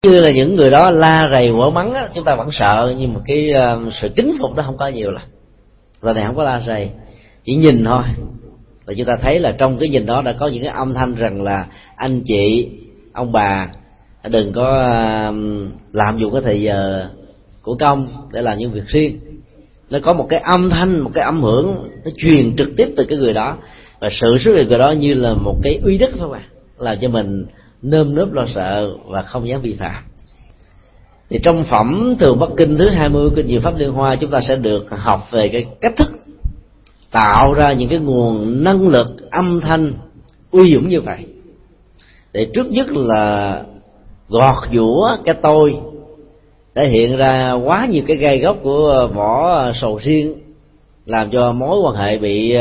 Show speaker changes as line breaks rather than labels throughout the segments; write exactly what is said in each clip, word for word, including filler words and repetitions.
Như là những người đó la rầy quở mắng á, chúng ta vẫn sợ, nhưng mà cái uh, sự kính phục đó không có nhiều lắm. Rồi này không có la rầy, chỉ nhìn thôi là chúng ta thấy là trong cái nhìn đó đã có những cái âm thanh rằng là anh chị, ông bà đừng có uh, làm dụng cái thời giờ của công để làm những việc riêng. Nó có một cái âm thanh, một cái âm hưởng nó truyền trực tiếp từ cái người đó, và sự xuất hiện người đó như là một cái uy đức thôi mà, làm cho mình nơm nớp lo sợ và không dám vi phạm. Thì trong phẩm Thường Bắc Kinh thứ hai mươi Kinh Diệu Pháp Liên Hoa, chúng ta sẽ được học về cái cách thức tạo ra những cái nguồn năng lực âm thanh uy dũng như vậy, để trước nhất là gọt giũa cái tôi, để hiện ra quá nhiều cái gai góc của vỏ sầu riêng, làm cho mối quan hệ bị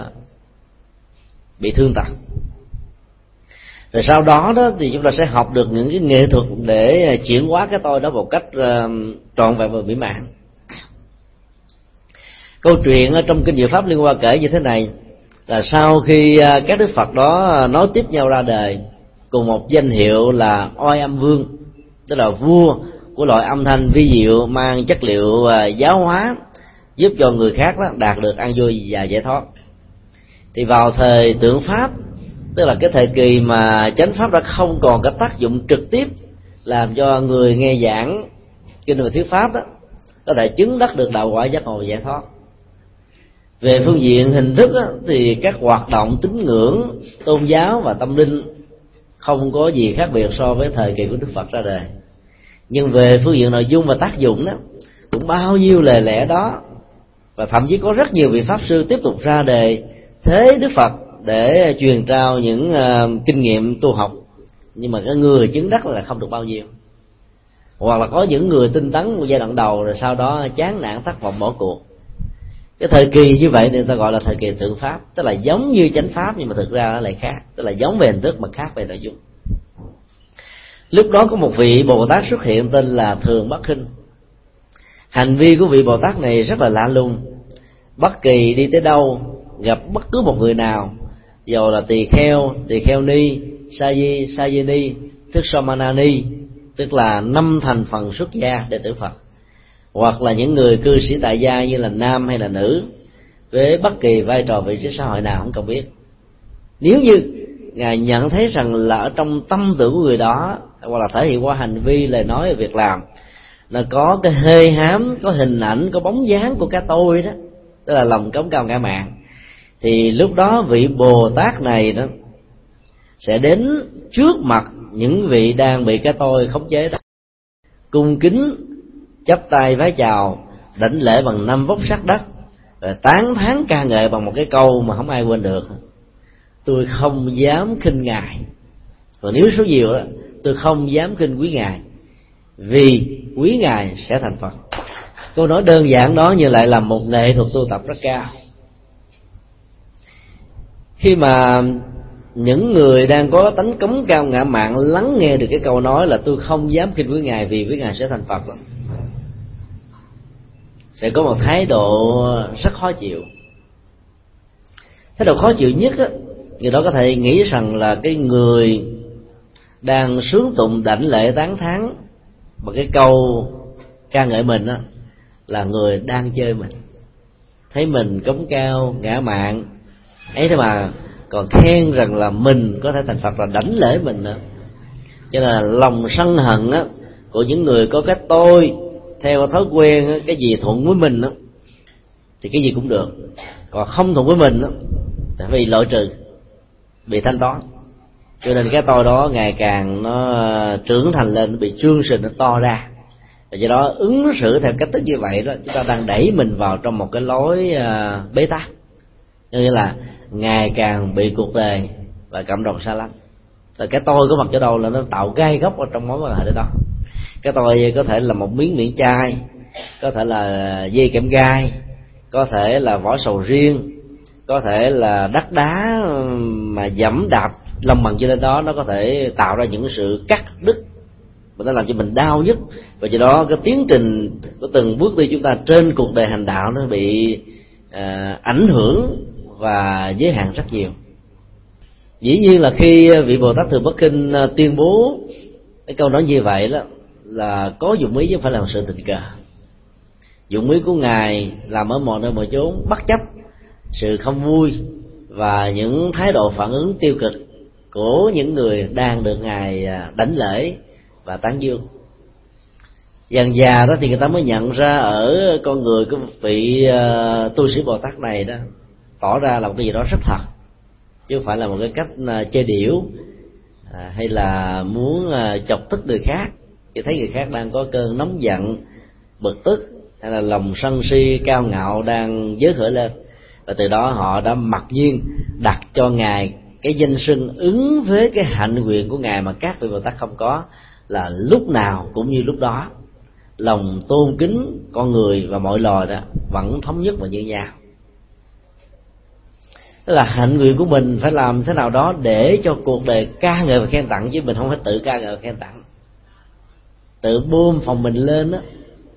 bị thương tật. Rồi sau đó đó thì chúng ta sẽ học được những cái nghệ thuật để chuyển hóa cái tôi đó một cách uh, trọn vẹn và mỹ mãn. Câu chuyện ở trong Kinh Diệu Pháp Liên Hoa kể như thế này, là sau khi uh, các đức Phật đó nối tiếp nhau ra đời cùng một danh hiệu là Oai Âm Vương, tức là vua của loại âm thanh vi diệu mang chất liệu uh, giáo hóa, giúp cho người khác đó đạt được an vui và giải thoát. Thì vào thời Tượng Pháp, tức là cái thời kỳ mà chánh pháp đã không còn cái tác dụng trực tiếp làm cho người nghe giảng kinh và thuyết pháp đó có thể chứng đắc được đạo quả giác ngộ và giải thoát. Về phương diện hình thức đó, thì các hoạt động tín ngưỡng, tôn giáo và tâm linh không có gì khác biệt so với thời kỳ của Đức Phật ra đời. Nhưng về phương diện nội dung và tác dụng đó, cũng bao nhiêu lời lẽ đó, và thậm chí có rất nhiều vị pháp sư tiếp tục ra đề thế Đức Phật để truyền trao những uh, kinh nghiệm tu học, nhưng mà cái người chứng đắc là không được bao nhiêu. Hoặc là có những người tinh tấn một giai đoạn đầu rồi sau đó chán nản thất vọng bỏ cuộc. Cái thời kỳ như vậy thì người ta gọi là thời kỳ Tượng Pháp, tức là giống như chánh pháp nhưng mà thực ra nó lại khác, tức là giống về hình thức mà khác về nội dung. Lúc đó có một vị Bồ Tát xuất hiện tên là Thường Bắc Kinh. Hành vi của vị Bồ Tát này rất là lạ lùng. Bất kỳ đi tới đâu, gặp bất cứ một người nào, dầu là tỳ kheo, tỳ kheo ni, sa di, sa di ni, tức samana ni, tức là năm thành phần xuất gia đệ tử Phật, hoặc là những người cư sĩ tại gia như là nam hay là nữ, với bất kỳ vai trò vị trí xã hội nào không cần biết, nếu như ngài nhận thấy rằng là ở trong tâm tưởng của người đó, hoặc là thể hiện qua hành vi, lời nói, việc làm, là có cái hơi hám, có hình ảnh, có bóng dáng của cái tôi đó, tức là lòng cống cao ngã mạn, thì lúc đó vị Bồ Tát này đó sẽ đến trước mặt những vị đang bị cái tôi khống chế đó, cung kính chắp tay vái chào, đảnh lễ bằng năm vốc sát đất, rồi tán thán ca ngợi bằng một cái câu mà không ai quên được: tôi không dám khinh ngài, còn nếu số nhiều đó, tôi không dám khinh quý ngài, vì quý ngài sẽ thành Phật. Câu nói đơn giản đó như lại là một nghệ thuật tu tập rất cao. Khi mà những người đang có tánh cống cao ngã mạn lắng nghe được cái câu nói là tôi không dám khinh quý ngài vì với ngài sẽ thành Phật, sẽ có một thái độ rất khó chịu. Thái độ khó chịu nhất á, người đó có thể nghĩ rằng là cái người đang sướng tụng đảnh lễ tán thán bằng cái câu ca ngợi mình á, là người đang chơi mình, thấy mình cống cao ngã mạn ấy, thế mà còn khen rằng là mình có thể thành Phật, là đảnh lễ mình nữa. Cho nên là lòng sân hận á, của những người có cái tôi theo thói quen á, cái gì thuận với mình á, thì cái gì cũng được, còn không thuận với mình á, thì phải bị loại trừ, bị thanh toán. Cho nên cái tôi đó ngày càng nó trưởng thành lên, nó bị trương sình, nó to ra. Và do đó ứng xử theo cách thức như vậy đó, chúng ta đang đẩy mình vào trong một cái lối uh, bế tắc, nghĩa là ngày càng bị cuộc đời và cộng đồng xa lánh. Rồi cái tôi có mặt ở đâu là nó tạo gai góc ở trong mối quan hệ đó. Cái tôi có thể là một miếng miệng chai, có thể là dây kẽm gai, có thể là vỏ sầu riêng, có thể là đất đá mà dẫm đạp lòng bằng trên lên đó, nó có thể tạo ra những sự cắt đứt và nó làm cho mình đau nhất. Và do đó cái tiến trình của từng bước đi chúng ta trên cuộc đời hành đạo nó bị à, ảnh hưởng và giới hạn rất nhiều. Dĩ nhiên là khi vị Bồ Tát Thường Bắc Kinh tuyên bố Cái câu nói như vậy đó là có dụng ý chứ không phải là một sự tình cờ. Dụng ý của Ngài làm ở mọi nơi mọi chốn, bất chấp sự không vui và những thái độ phản ứng tiêu cực của những người đang được Ngài đảnh lễ và tán dương. Dần già đó thì người ta mới nhận ra ở con người của vị uh, tu sĩ Bồ Tát này đó tỏ ra là một cái gì đó rất thật, chứ không phải là một cái cách uh, chơi điểu à, hay là muốn uh, chọc tức người khác. Khi thấy người khác đang có cơn nóng giận, bực tức hay là lòng sân si cao ngạo đang dớt khởi lên, và từ đó họ đã mặc nhiên đặt cho Ngài cái danh xưng ứng với cái hạnh nguyện của Ngài mà các vị Bồ Tát không có, là lúc nào cũng như lúc đó lòng tôn kính con người và mọi loài đó vẫn thống nhất và như nhau. Tức là hạnh nguyện của mình phải làm thế nào đó để cho cuộc đời ca ngợi và khen tặng, chứ mình không phải tự ca ngợi và khen tặng. Tự bơm phòng mình lên đó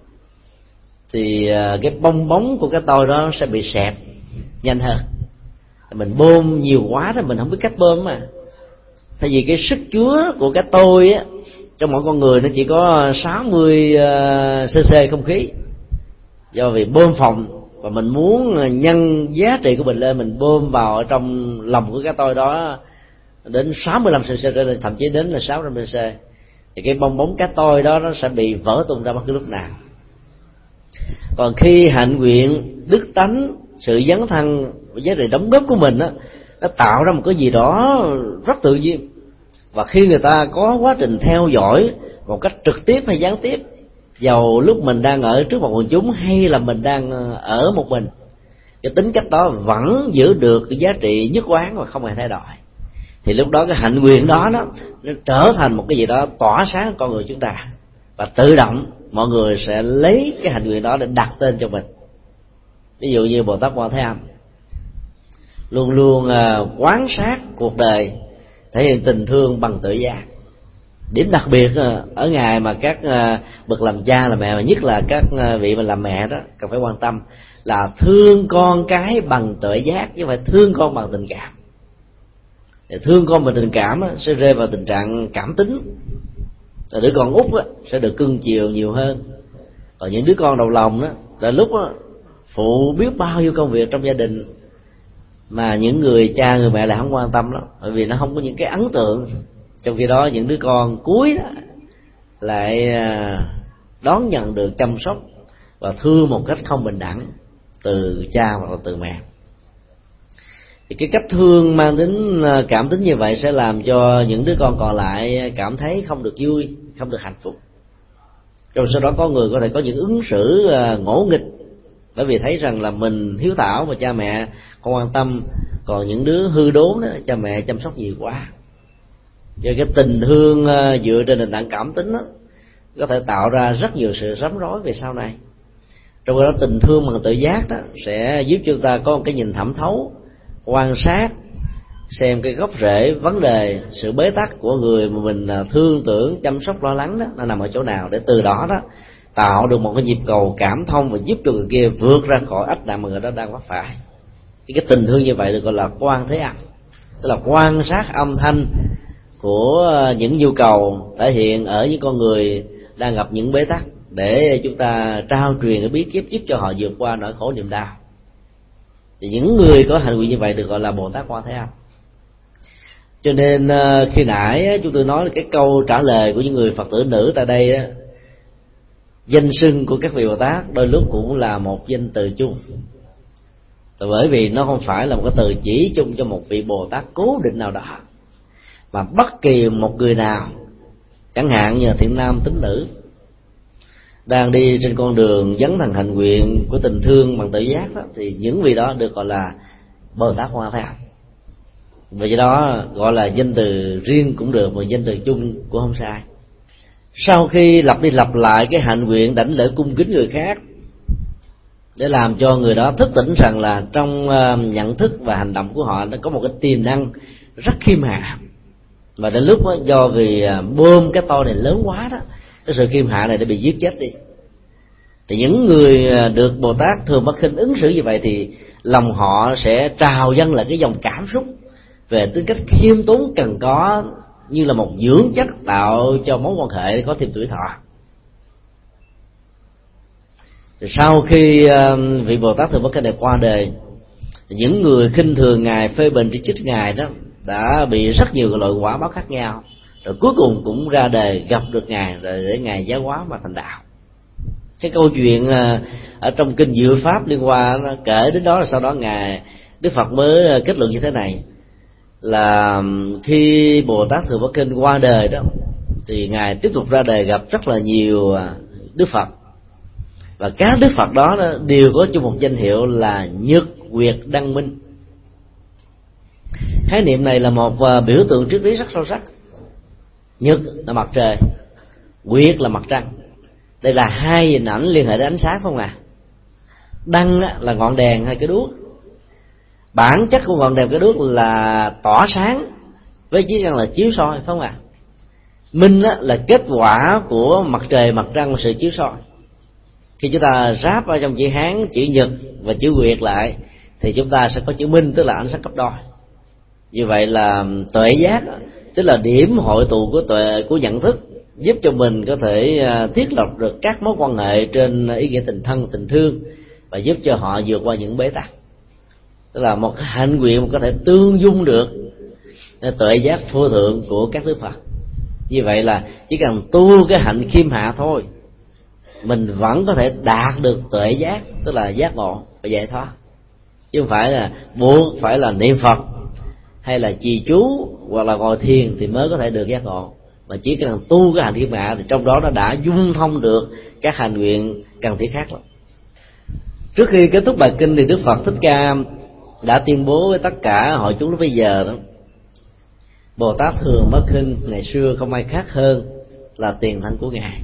thì cái bong bóng của cái tôi đó sẽ bị xẹp nhanh hơn. Mình bơm nhiều quá thì mình không biết cách bơm mà. Tại vì cái sức chứa của cái tôi á trong mỗi con người nó chỉ có sáu mươi cc không khí. Do vì bơm phòng và mình muốn nhân giá trị của mình lên, mình bơm vào ở trong lòng của cái tôi đó đến sáu mươi lăm cc, thậm chí đến là sáu trăm cc, thì cái bong bóng cái tôi đó nó sẽ bị vỡ tung ra bất cứ lúc nào. Còn khi hạnh nguyện, đức tánh, sự dấn thân, giá trị đóng góp của mình đó, nó tạo ra một cái gì đó rất tự nhiên. Và khi người ta có quá trình theo dõi một cách trực tiếp hay gián tiếp, dầu lúc mình đang ở trước một quần chúng hay là mình đang ở một mình, cái tính cách đó vẫn giữ được cái giá trị nhất quán và không hề thay đổi. Thì lúc đó cái hạnh nguyện đó, đó nó trở thành một cái gì đó tỏa sáng con người chúng ta, và tự động mọi người sẽ lấy cái hạnh nguyện đó để đặt tên cho mình. Ví dụ như Bồ Tát Quan Thế Âm luôn luôn uh, quan sát cuộc đời, thể hiện tình thương bằng tự giác. Điểm đặc biệt uh, ở Ngài mà các uh, bậc làm cha làm mẹ, mà nhất là các uh, vị mà làm mẹ đó cần phải quan tâm, là thương con cái bằng tự giác chứ không phải thương con bằng tình cảm. Để thương con bằng tình cảm á, sẽ rơi vào tình trạng cảm tính, rồi đứa con út á, sẽ được cưng chiều nhiều hơn. Còn những đứa con đầu lòng đó là lúc á, phụ biết bao nhiêu công việc trong gia đình mà những người cha người mẹ lại không quan tâm lắm, bởi vì nó không có những cái ấn tượng. Trong khi đó những đứa con cuối đó lại đón nhận được chăm sóc và thương một cách không bình đẳng từ cha hoặc là từ mẹ. Thì cái cách thương mang tính cảm tính như vậy sẽ làm cho những đứa con còn lại cảm thấy không được vui, không được hạnh phúc. Rồi sau đó có người có thể có những ứng xử ngỗ nghịch, bởi vì thấy rằng là mình hiếu thảo mà cha mẹ không quan tâm, còn những đứa hư đốn đó cha mẹ chăm sóc nhiều quá. Và cái tình thương dựa trên nền tảng cảm tính đó có thể tạo ra rất nhiều sự rắm rối về sau này. Trong đó tình thương bằng tự giác đó sẽ giúp chúng ta có một cái nhìn thẩm thấu, quan sát xem cái gốc rễ vấn đề, sự bế tắc của người mà mình thương tưởng, chăm sóc, lo lắng đó nó nằm ở chỗ nào, để từ đó đó tạo được một cái nhịp cầu cảm thông và giúp cho người kia vượt ra khỏi ách nạn mà người đó đang mắc phải. Thì cái tình thương như vậy được gọi là quan thế âm, tức là quan sát âm thanh của những nhu cầu thể hiện ở những con người đang gặp những bế tắc, để chúng ta trao truyền cái bí kíp giúp cho họ vượt qua nỗi khổ niềm đau. Thì những người có hành nguyện như vậy được gọi là Bồ Tát Quan Thế Âm. Cho nên khi nãy chúng tôi nói là cái câu trả lời của những người Phật tử nữ tại đây, danh xưng của các vị Bồ Tát đôi lúc cũng là một danh từ chung, bởi vì nó không phải là một cái từ chỉ chung cho một vị Bồ Tát cố định nào đó, mà bất kỳ một người nào, chẳng hạn như là thiện nam tín nữ, đang đi trên con đường dấn thân hành nguyện của tình thương bằng tự giác đó, thì những vị đó được gọi là Bồ Tát Quan Thế Âm. Vì đó gọi là danh từ riêng cũng được, mà danh từ chung cũng không sai. Sau khi lặp đi lặp lại cái hạnh nguyện đảnh lễ cung kính người khác, để làm cho người đó thức tỉnh rằng là trong nhận thức và hành động của họ nó có một cái tiềm năng rất khiêm hạ, và đến lúc đó, do vì bơm cái to này lớn quá đó, cái sự khiêm hạ này đã bị giết chết đi. Thì những người được Bồ Tát thường bất khinh ứng xử như vậy, thì lòng họ sẽ trào dâng lại cái dòng cảm xúc về tính cách khiêm tốn cần có như là một dưỡng chất tạo cho mối quan hệ có thêm tuổi thọ. Rồi sau khi vị Bồ Tát Thường Bất Kinh này qua đời, những người khinh thường ngài, phê bình chỉ trích ngài đó đã bị rất nhiều loại quả báo khác nhau, rồi cuối cùng cũng ra đời gặp được ngài rồi để ngài giáo hóa mà thành đạo. Cái câu chuyện ở trong kinh Diệu Pháp liên quan kể đến đó, là sau đó ngài Đức Phật mới kết luận như thế này, là khi Bồ Tát Thường Bất Kinh qua đời đó thì ngài tiếp tục ra đời gặp rất là nhiều Đức Phật, và các Đức Phật đó đều có chung một danh hiệu là Nhật Nguyệt Đăng Minh. Khái niệm này là một biểu tượng triết lý rất sâu sắc. Nhật là mặt trời, Nguyệt là mặt trăng. Đây là hai hình ảnh liên hệ đến ánh sáng, không à? Đăng là ngọn đèn hay cái đuốc. Bản chất của ngọn đèn cái đuốc là tỏa sáng, với chiếc răng là chiếu soi, phải không ạ? Minh là kết quả của mặt trời, mặt trăng và sự chiếu soi. Khi chúng ta ráp ở trong chữ Hán chữ Nhật và chữ Nguyệt lại thì chúng ta sẽ có chữ Minh, tức là ánh sáng cấp đôi. Như vậy là tuệ giác, tức là điểm hội tụ của tuệ của nhận thức, giúp cho mình có thể thiết lập được các mối quan hệ trên ý nghĩa tình thân, tình thương, và giúp cho họ vượt qua những bế tắc. Tức là một cái hạnh nguyện có thể tương dung được tuệ giác vô thượng của các Đức Phật. Như vậy là chỉ cần tu cái hạnh khiêm hạ thôi, mình vẫn có thể đạt được tuệ giác, tức là giác ngộ và giải thoát, chứ không phải là buộc phải là niệm Phật hay là trì chú hoặc là ngồi thiền thì mới có thể được giác ngộ. Mà chỉ cần tu cái hành khiêm hạ thì trong đó nó đã dung thông được các hành nguyện cần thiết khác lắm. Trước khi kết thúc bài kinh thì Đức Phật Thích Ca đã tuyên bố với tất cả hội chúng lúc bây giờ đó: Bồ Tát Thường Bất Kinh ngày xưa không ai khác hơn là tiền thân của ngài.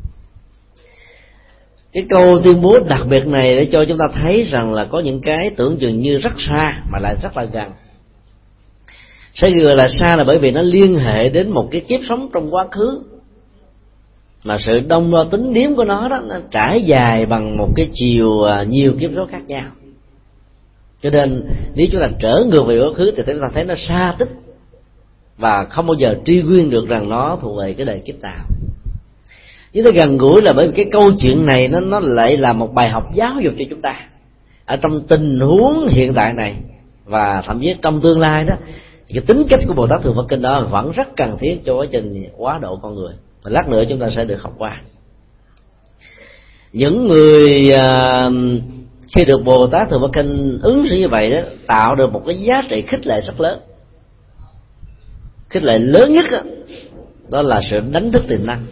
Cái câu tuyên bố đặc biệt này để cho chúng ta thấy rằng là có những cái tưởng chừng như rất xa mà lại rất là gần. Sẽ gọi là xa là bởi vì nó liên hệ đến một cái kiếp sống trong quá khứ, mà sự đông đo tính điếm của nó đó, nó trải dài bằng một cái chiều nhiều kiếp số khác nhau. Cho nên nếu chúng ta trở ngược về quá khứ thì chúng ta thấy nó xa tích và không bao giờ truy nguyên được rằng nó thuộc về cái đời kiếp nào. Nhưng nó gần gũi là bởi vì cái câu chuyện này nó nó lại là một bài học giáo dục cho chúng ta ở trong tình huống hiện tại này, và thậm chí trong tương lai đó, thì cái tính cách của Bồ Tát Thường Bất Kinh đó vẫn rất cần thiết cho quá trình quá độ con người. Và lát nữa chúng ta sẽ được học qua. Những người uh, khi được Bồ Tát Thường Bất Kinh ứng xử như vậy đó, tạo được một cái giá trị khích lệ rất lớn. Khích lệ lớn nhất đó, đó là sự đánh thức tiềm năng.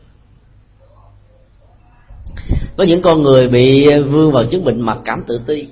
Có những con người bị vương vào chứng bệnh mặc cảm tự ti,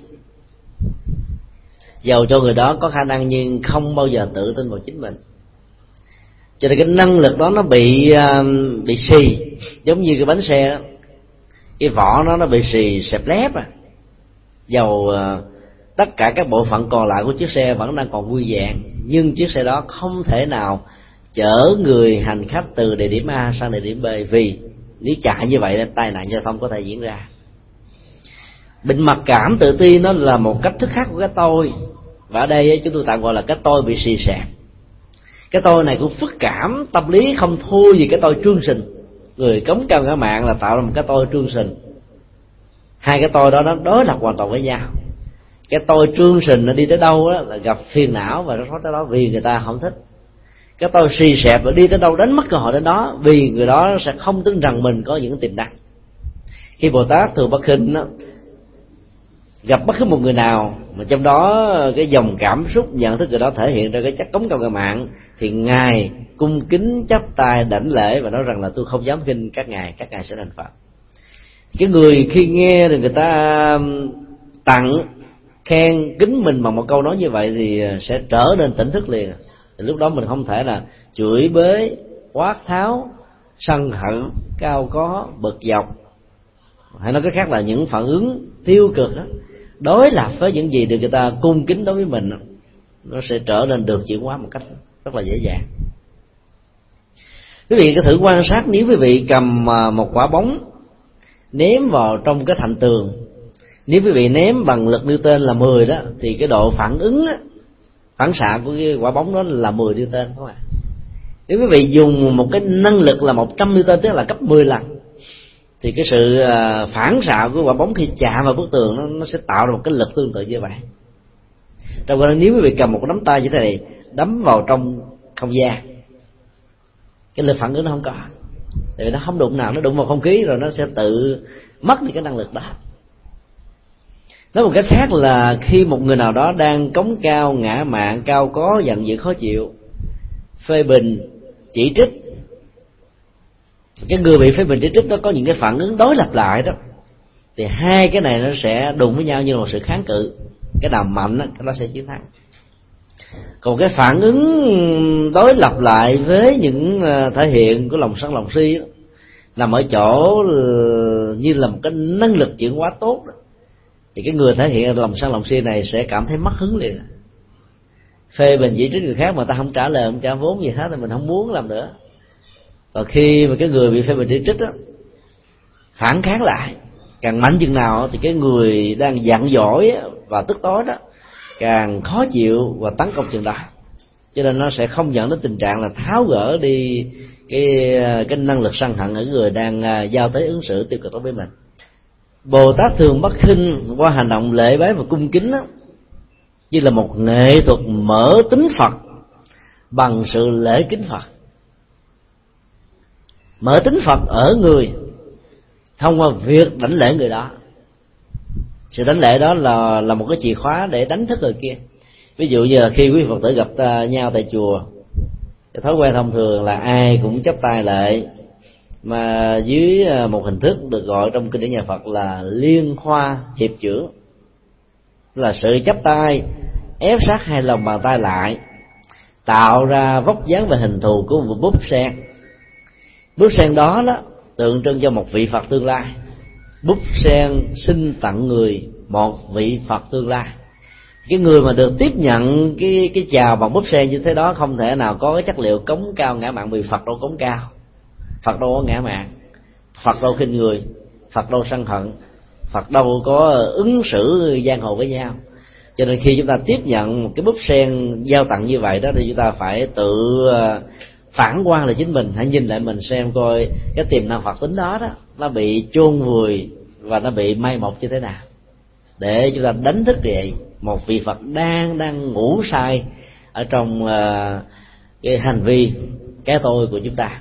dầu cho người đó có khả năng nhưng không bao giờ tự tin vào chính mình, cho nên cái năng lực đó nó bị bị xì, giống như cái bánh xe đó, cái vỏ nó nó bị xì xẹp lép à, dầu tất cả các bộ phận còn lại của chiếc xe vẫn đang còn vui vẹn, nhưng chiếc xe đó không thể nào chở người hành khách từ địa điểm A sang địa điểm B, vì nếu chạy như vậy thì tai nạn giao thông có thể diễn ra. Bệnh mặc cảm tự ti nó là một cách thức khác của cái tôi, và ở đây chúng tôi tạm gọi là cái tôi bị xì xẹp. Cái tôi này cũng phức cảm tâm lý không thua gì cái tôi trương sình. Người cống cao ngã mạng là tạo ra một cái tôi trương sình. Hai cái tôi đó nó đối lập hoàn toàn với nhau. Cái tôi trương sình nó đi tới đâu đó là gặp phiền não và nó thoát tới đó vì người ta không thích. Cái tôi xì xẹp và đi tới đâu đánh mất cơ hội đến đó vì người đó sẽ không tin rằng mình có những tiềm năng. Khi Bồ Tát Thường Bất Kinh đó, gặp bất cứ một người nào mà trong đó cái dòng cảm xúc nhận thức người đó thể hiện ra cái chất cống cao ngã mạng, thì ngài cung kính chắp tay đảnh lễ và nói rằng là tôi không dám khinh các ngài, các ngài sẽ thành Phật. Cái người khi nghe thì người ta tặng khen kính mình bằng một câu nói như vậy thì sẽ trở nên tỉnh thức liền. Thì lúc đó mình không thể là chửi bới, quát tháo, sân hận, cao có, bực dọc, hay nói cái khác là những phản ứng tiêu cực đó, đối lập với những gì được người ta cung kính đối với mình, nó sẽ trở nên được chuyển hóa một cách rất là dễ dàng. Quý vị có thử quan sát, nếu quý vị cầm một quả bóng ném vào trong cái thành tường, nếu quý vị ném bằng lực Newton là mười đó, thì cái độ phản ứng á, phản xạ của cái quả bóng đó là mười Newton, đúng không ạ? Nếu quý vị dùng một cái năng lực là một trăm Newton, tức là gấp mười lần, thì cái sự phản xạ của quả bóng khi chạm vào bức tường nó, nó sẽ tạo ra một cái lực tương tự như vậy. Trong đó, nếu quý vị cầm một cái nắm tay như thế này đấm vào trong không gian, cái lực phản ứng nó không có, tại vì nó không đụng nào, nó đụng vào không khí rồi nó sẽ tự mất đi cái năng lực đó. Nói một cách khác là khi một người nào đó đang cống cao, ngã mạn, cao có, giận dữ, khó chịu, phê bình, chỉ trích, cái người bị phê bình chỉ trích đó có những cái phản ứng đối lập lại đó, thì hai cái này nó sẽ đụng với nhau như là một sự kháng cự. Cái nào mạnh đó, cái đó sẽ chiến thắng. Còn cái phản ứng đối lập lại với những thể hiện của lòng sân lòng si đó, nằm ở chỗ như là một cái năng lực chuyển hóa tốt đó, thì cái người thể hiện lòng sân lòng si này sẽ cảm thấy mất hứng liền. Phê bình chỉ trích người khác mà ta không trả lời, không trả vốn gì hết thì mình không muốn làm nữa. Và khi mà cái người bị phê bình chỉ trích đó, phản kháng lại càng mạnh chừng nào thì cái người đang giận dỗi và tức tối đó càng khó chịu và tấn công chừng đó. Cho nên nó sẽ không dẫn đến tình trạng là tháo gỡ đi cái cái năng lực sân hận ở người đang giao tế ứng xử tiêu cực đối với mình. Bồ Tát thường bất khinh qua hành động lễ bái và cung kính đó, như là một nghệ thuật mở tính Phật bằng sự lễ kính Phật. Mở tính Phật ở người thông qua việc đảnh lễ người đó. Sự đảnh lễ đó là là một cái chìa khóa để đánh thức người kia. Ví dụ như là khi quý Phật tử gặp nhau tại chùa, cái thói quen thông thường là ai cũng chắp tay lại, mà dưới một hình thức được gọi trong kinh điển nhà Phật là liên hoa hiệp chưởng, là sự chắp tay ép sát hai lòng bàn tay lại, tạo ra vóc dáng và hình thù của một búp sen. Búp sen đó đó tượng trưng cho một vị Phật tương lai. Búp sen xin tặng người một vị Phật tương lai. Cái người mà được tiếp nhận cái cái chào bằng búp sen như thế đó không thể nào có cái chất liệu cống cao ngã mạn, vì Phật đâu cống cao, Phật đâu có ngã mạn, Phật đâu khinh người, Phật đâu sân hận, Phật đâu có ứng xử giang hồ với nhau. Cho nên khi chúng ta tiếp nhận một cái búp sen giao tặng như vậy đó, thì chúng ta phải tự phản quan lại chính mình, hãy nhìn lại mình xem coi cái tiềm năng Phật tính đó đó nó bị chôn vùi và nó bị mai một như thế nào, để chúng ta đánh thức dậy một vị Phật đang đang ngủ say ở trong uh, cái hành vi cái tôi của chúng ta.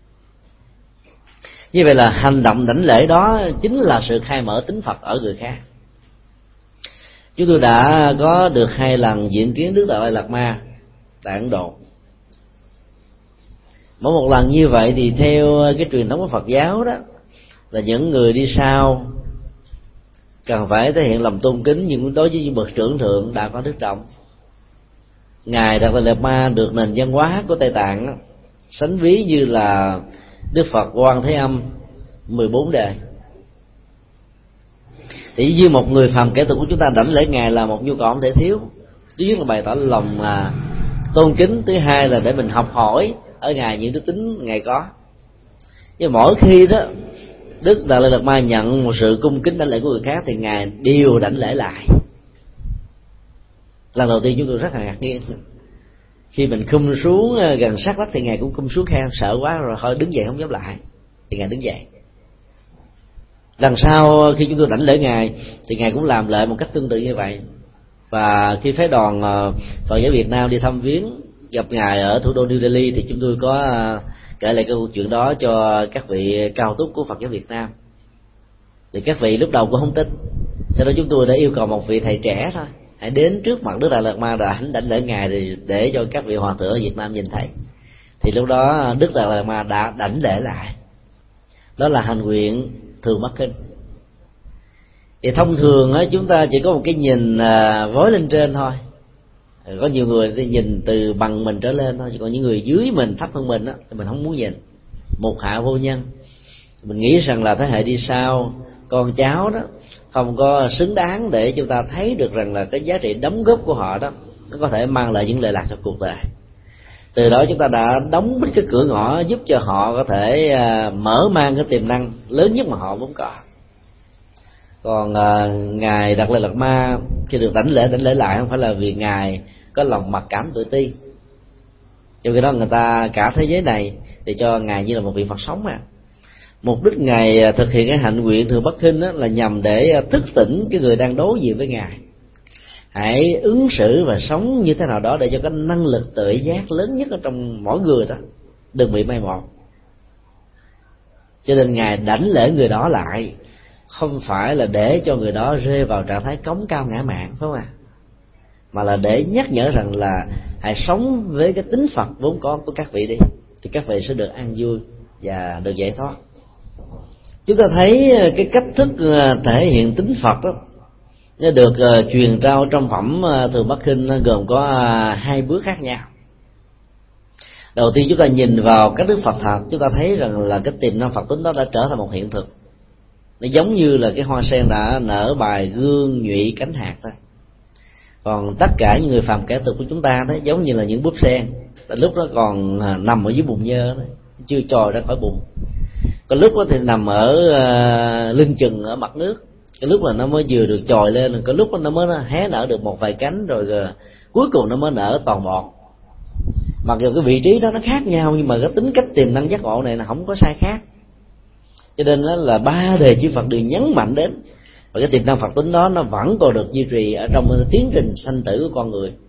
Như vậy là hành động đảnh lễ đó chính là sự khai mở tính Phật ở người khác. Chúng tôi đã có được hai lần diễn kiến Đức Đạt Lai Lạt Ma tại Ấn Độ. Mỗi một lần như vậy thì theo cái truyền thống của Phật giáo đó, là những người đi sau cần phải thể hiện lòng tôn kính, nhưng đối với những bậc trưởng thượng đã có đức trọng. Ngài Đạt Lai Lạt Ma được nền văn hóa của Tây Tạng đó, sánh ví như là Đức Phật Quan Thế Âm mười bốn đời. Thì như một người phàm kẻ tục của chúng ta, đảnh lễ Ngài là một nhu cầu không thể thiếu. Thứ nhất là bày tỏ lòng là tôn kính, thứ hai là để mình học hỏi ở Ngài những đức tính Ngài có. Nhưng mỗi khi đó Đức Đạt Lai Lạt Ma nhận một sự cung kính đảnh lễ của người khác thì Ngài đều đảnh lễ lại. Lần đầu tiên chúng tôi rất là ngạc nhiên, khi mình khum xuống gần sát đất thì Ngài cũng khum xuống theo, sợ quá rồi thôi đứng dậy không dám lại, thì Ngài đứng dậy. Lần sau khi chúng tôi đảnh lễ Ngài thì Ngài cũng làm lại một cách tương tự như vậy. Và khi phái đoàn Phật giáo Việt Nam đi thăm viếng gặp Ngài ở thủ đô New Delhi thì chúng tôi có kể lại câu chuyện đó cho các vị cao túc của Phật giáo Việt Nam. Thì các vị lúc đầu cũng không tin. Sau đó chúng tôi đã yêu cầu một vị thầy trẻ thôi, hãy đến trước mặt Đức Đạt Lai Lạt Ma đã đảnh lễ Ngài thì để cho các vị hòa thượng ở Việt Nam nhìn thấy. Thì lúc đó Đức Đạt Lai Lạt Ma đã đảnh lễ lại. Đó là hành nguyện thường bất khinh. Thì thông thường á, chúng ta chỉ có một cái nhìn vói lên trên thôi. Có nhiều người thì nhìn từ bằng mình trở lên thôi, còn những người dưới mình, thấp hơn mình á, thì mình không muốn nhìn. Một hạ vô nhân. Mình nghĩ rằng là thế hệ đi sau, con cháu đó không có xứng đáng để chúng ta thấy được rằng là cái giá trị đóng góp của họ đó nó có thể mang lại những lệ lạc cho cuộc đời. Từ đó chúng ta đã đóng bít cái cửa ngõ giúp cho họ có thể mở mang cái tiềm năng lớn nhất mà họ vốn có. Còn uh, Ngài Đạt Lai Lạt Ma khi được đảnh lễ đảnh lễ lại không phải là vì Ngài có lòng mặc cảm tự ti, Trong khi đó người ta cả thế giới này thì cho ngài như là một vị Phật sống à. Mục đích ngài thực hiện cái hạnh nguyện thường bất khinh là nhằm để thức tỉnh cái người đang đối diện với ngài, hãy ứng xử và sống như thế nào đó để cho cái năng lực tự giác lớn nhất ở trong mỗi người đó đừng bị mai một. Cho nên ngài đảnh lễ người đó lại, không phải là để cho người đó rơi vào trạng thái cống cao ngã mạn, phải không ạ? À? Mà là để nhắc nhở rằng là hãy sống với cái tính Phật vốn có của các vị đi, thì các vị sẽ được an vui và được giải thoát. Chúng ta thấy cái cách thức thể hiện tính Phật đó, nó được uh, truyền trao trong phẩm uh, thường Bắc Kinh gồm có uh, hai bước khác nhau. Đầu tiên chúng ta nhìn vào các đức Phật thật, chúng ta thấy rằng là cái tiềm năng Phật tính đó đã trở thành một hiện thực. Nó giống như là cái hoa sen đã nở bài gương nhụy cánh hạt thôi. Còn tất cả những người phàm kẻ tục của chúng ta đó giống như là những búp sen, lúc đó còn uh, nằm ở dưới bùn nhơ đó, chưa trồi ra khỏi bùn. Còn lúc đó thì nằm ở uh, lưng chừng ở mặt nước. Cái lúc là nó mới vừa được chồi lên, cái lúc đó nó mới hé nở được một vài cánh, rồi, rồi cuối cùng nó mới nở toàn bọt. Mặc dù cái vị trí đó nó khác nhau, nhưng mà cái tính cách tiềm năng giác ngộ này là không có sai khác. Cho nên đó là ba đề chư Phật đều nhấn mạnh đến, và cái tiềm năng Phật tính đó nó vẫn còn được duy trì ở trong tiến trình sanh tử của con người.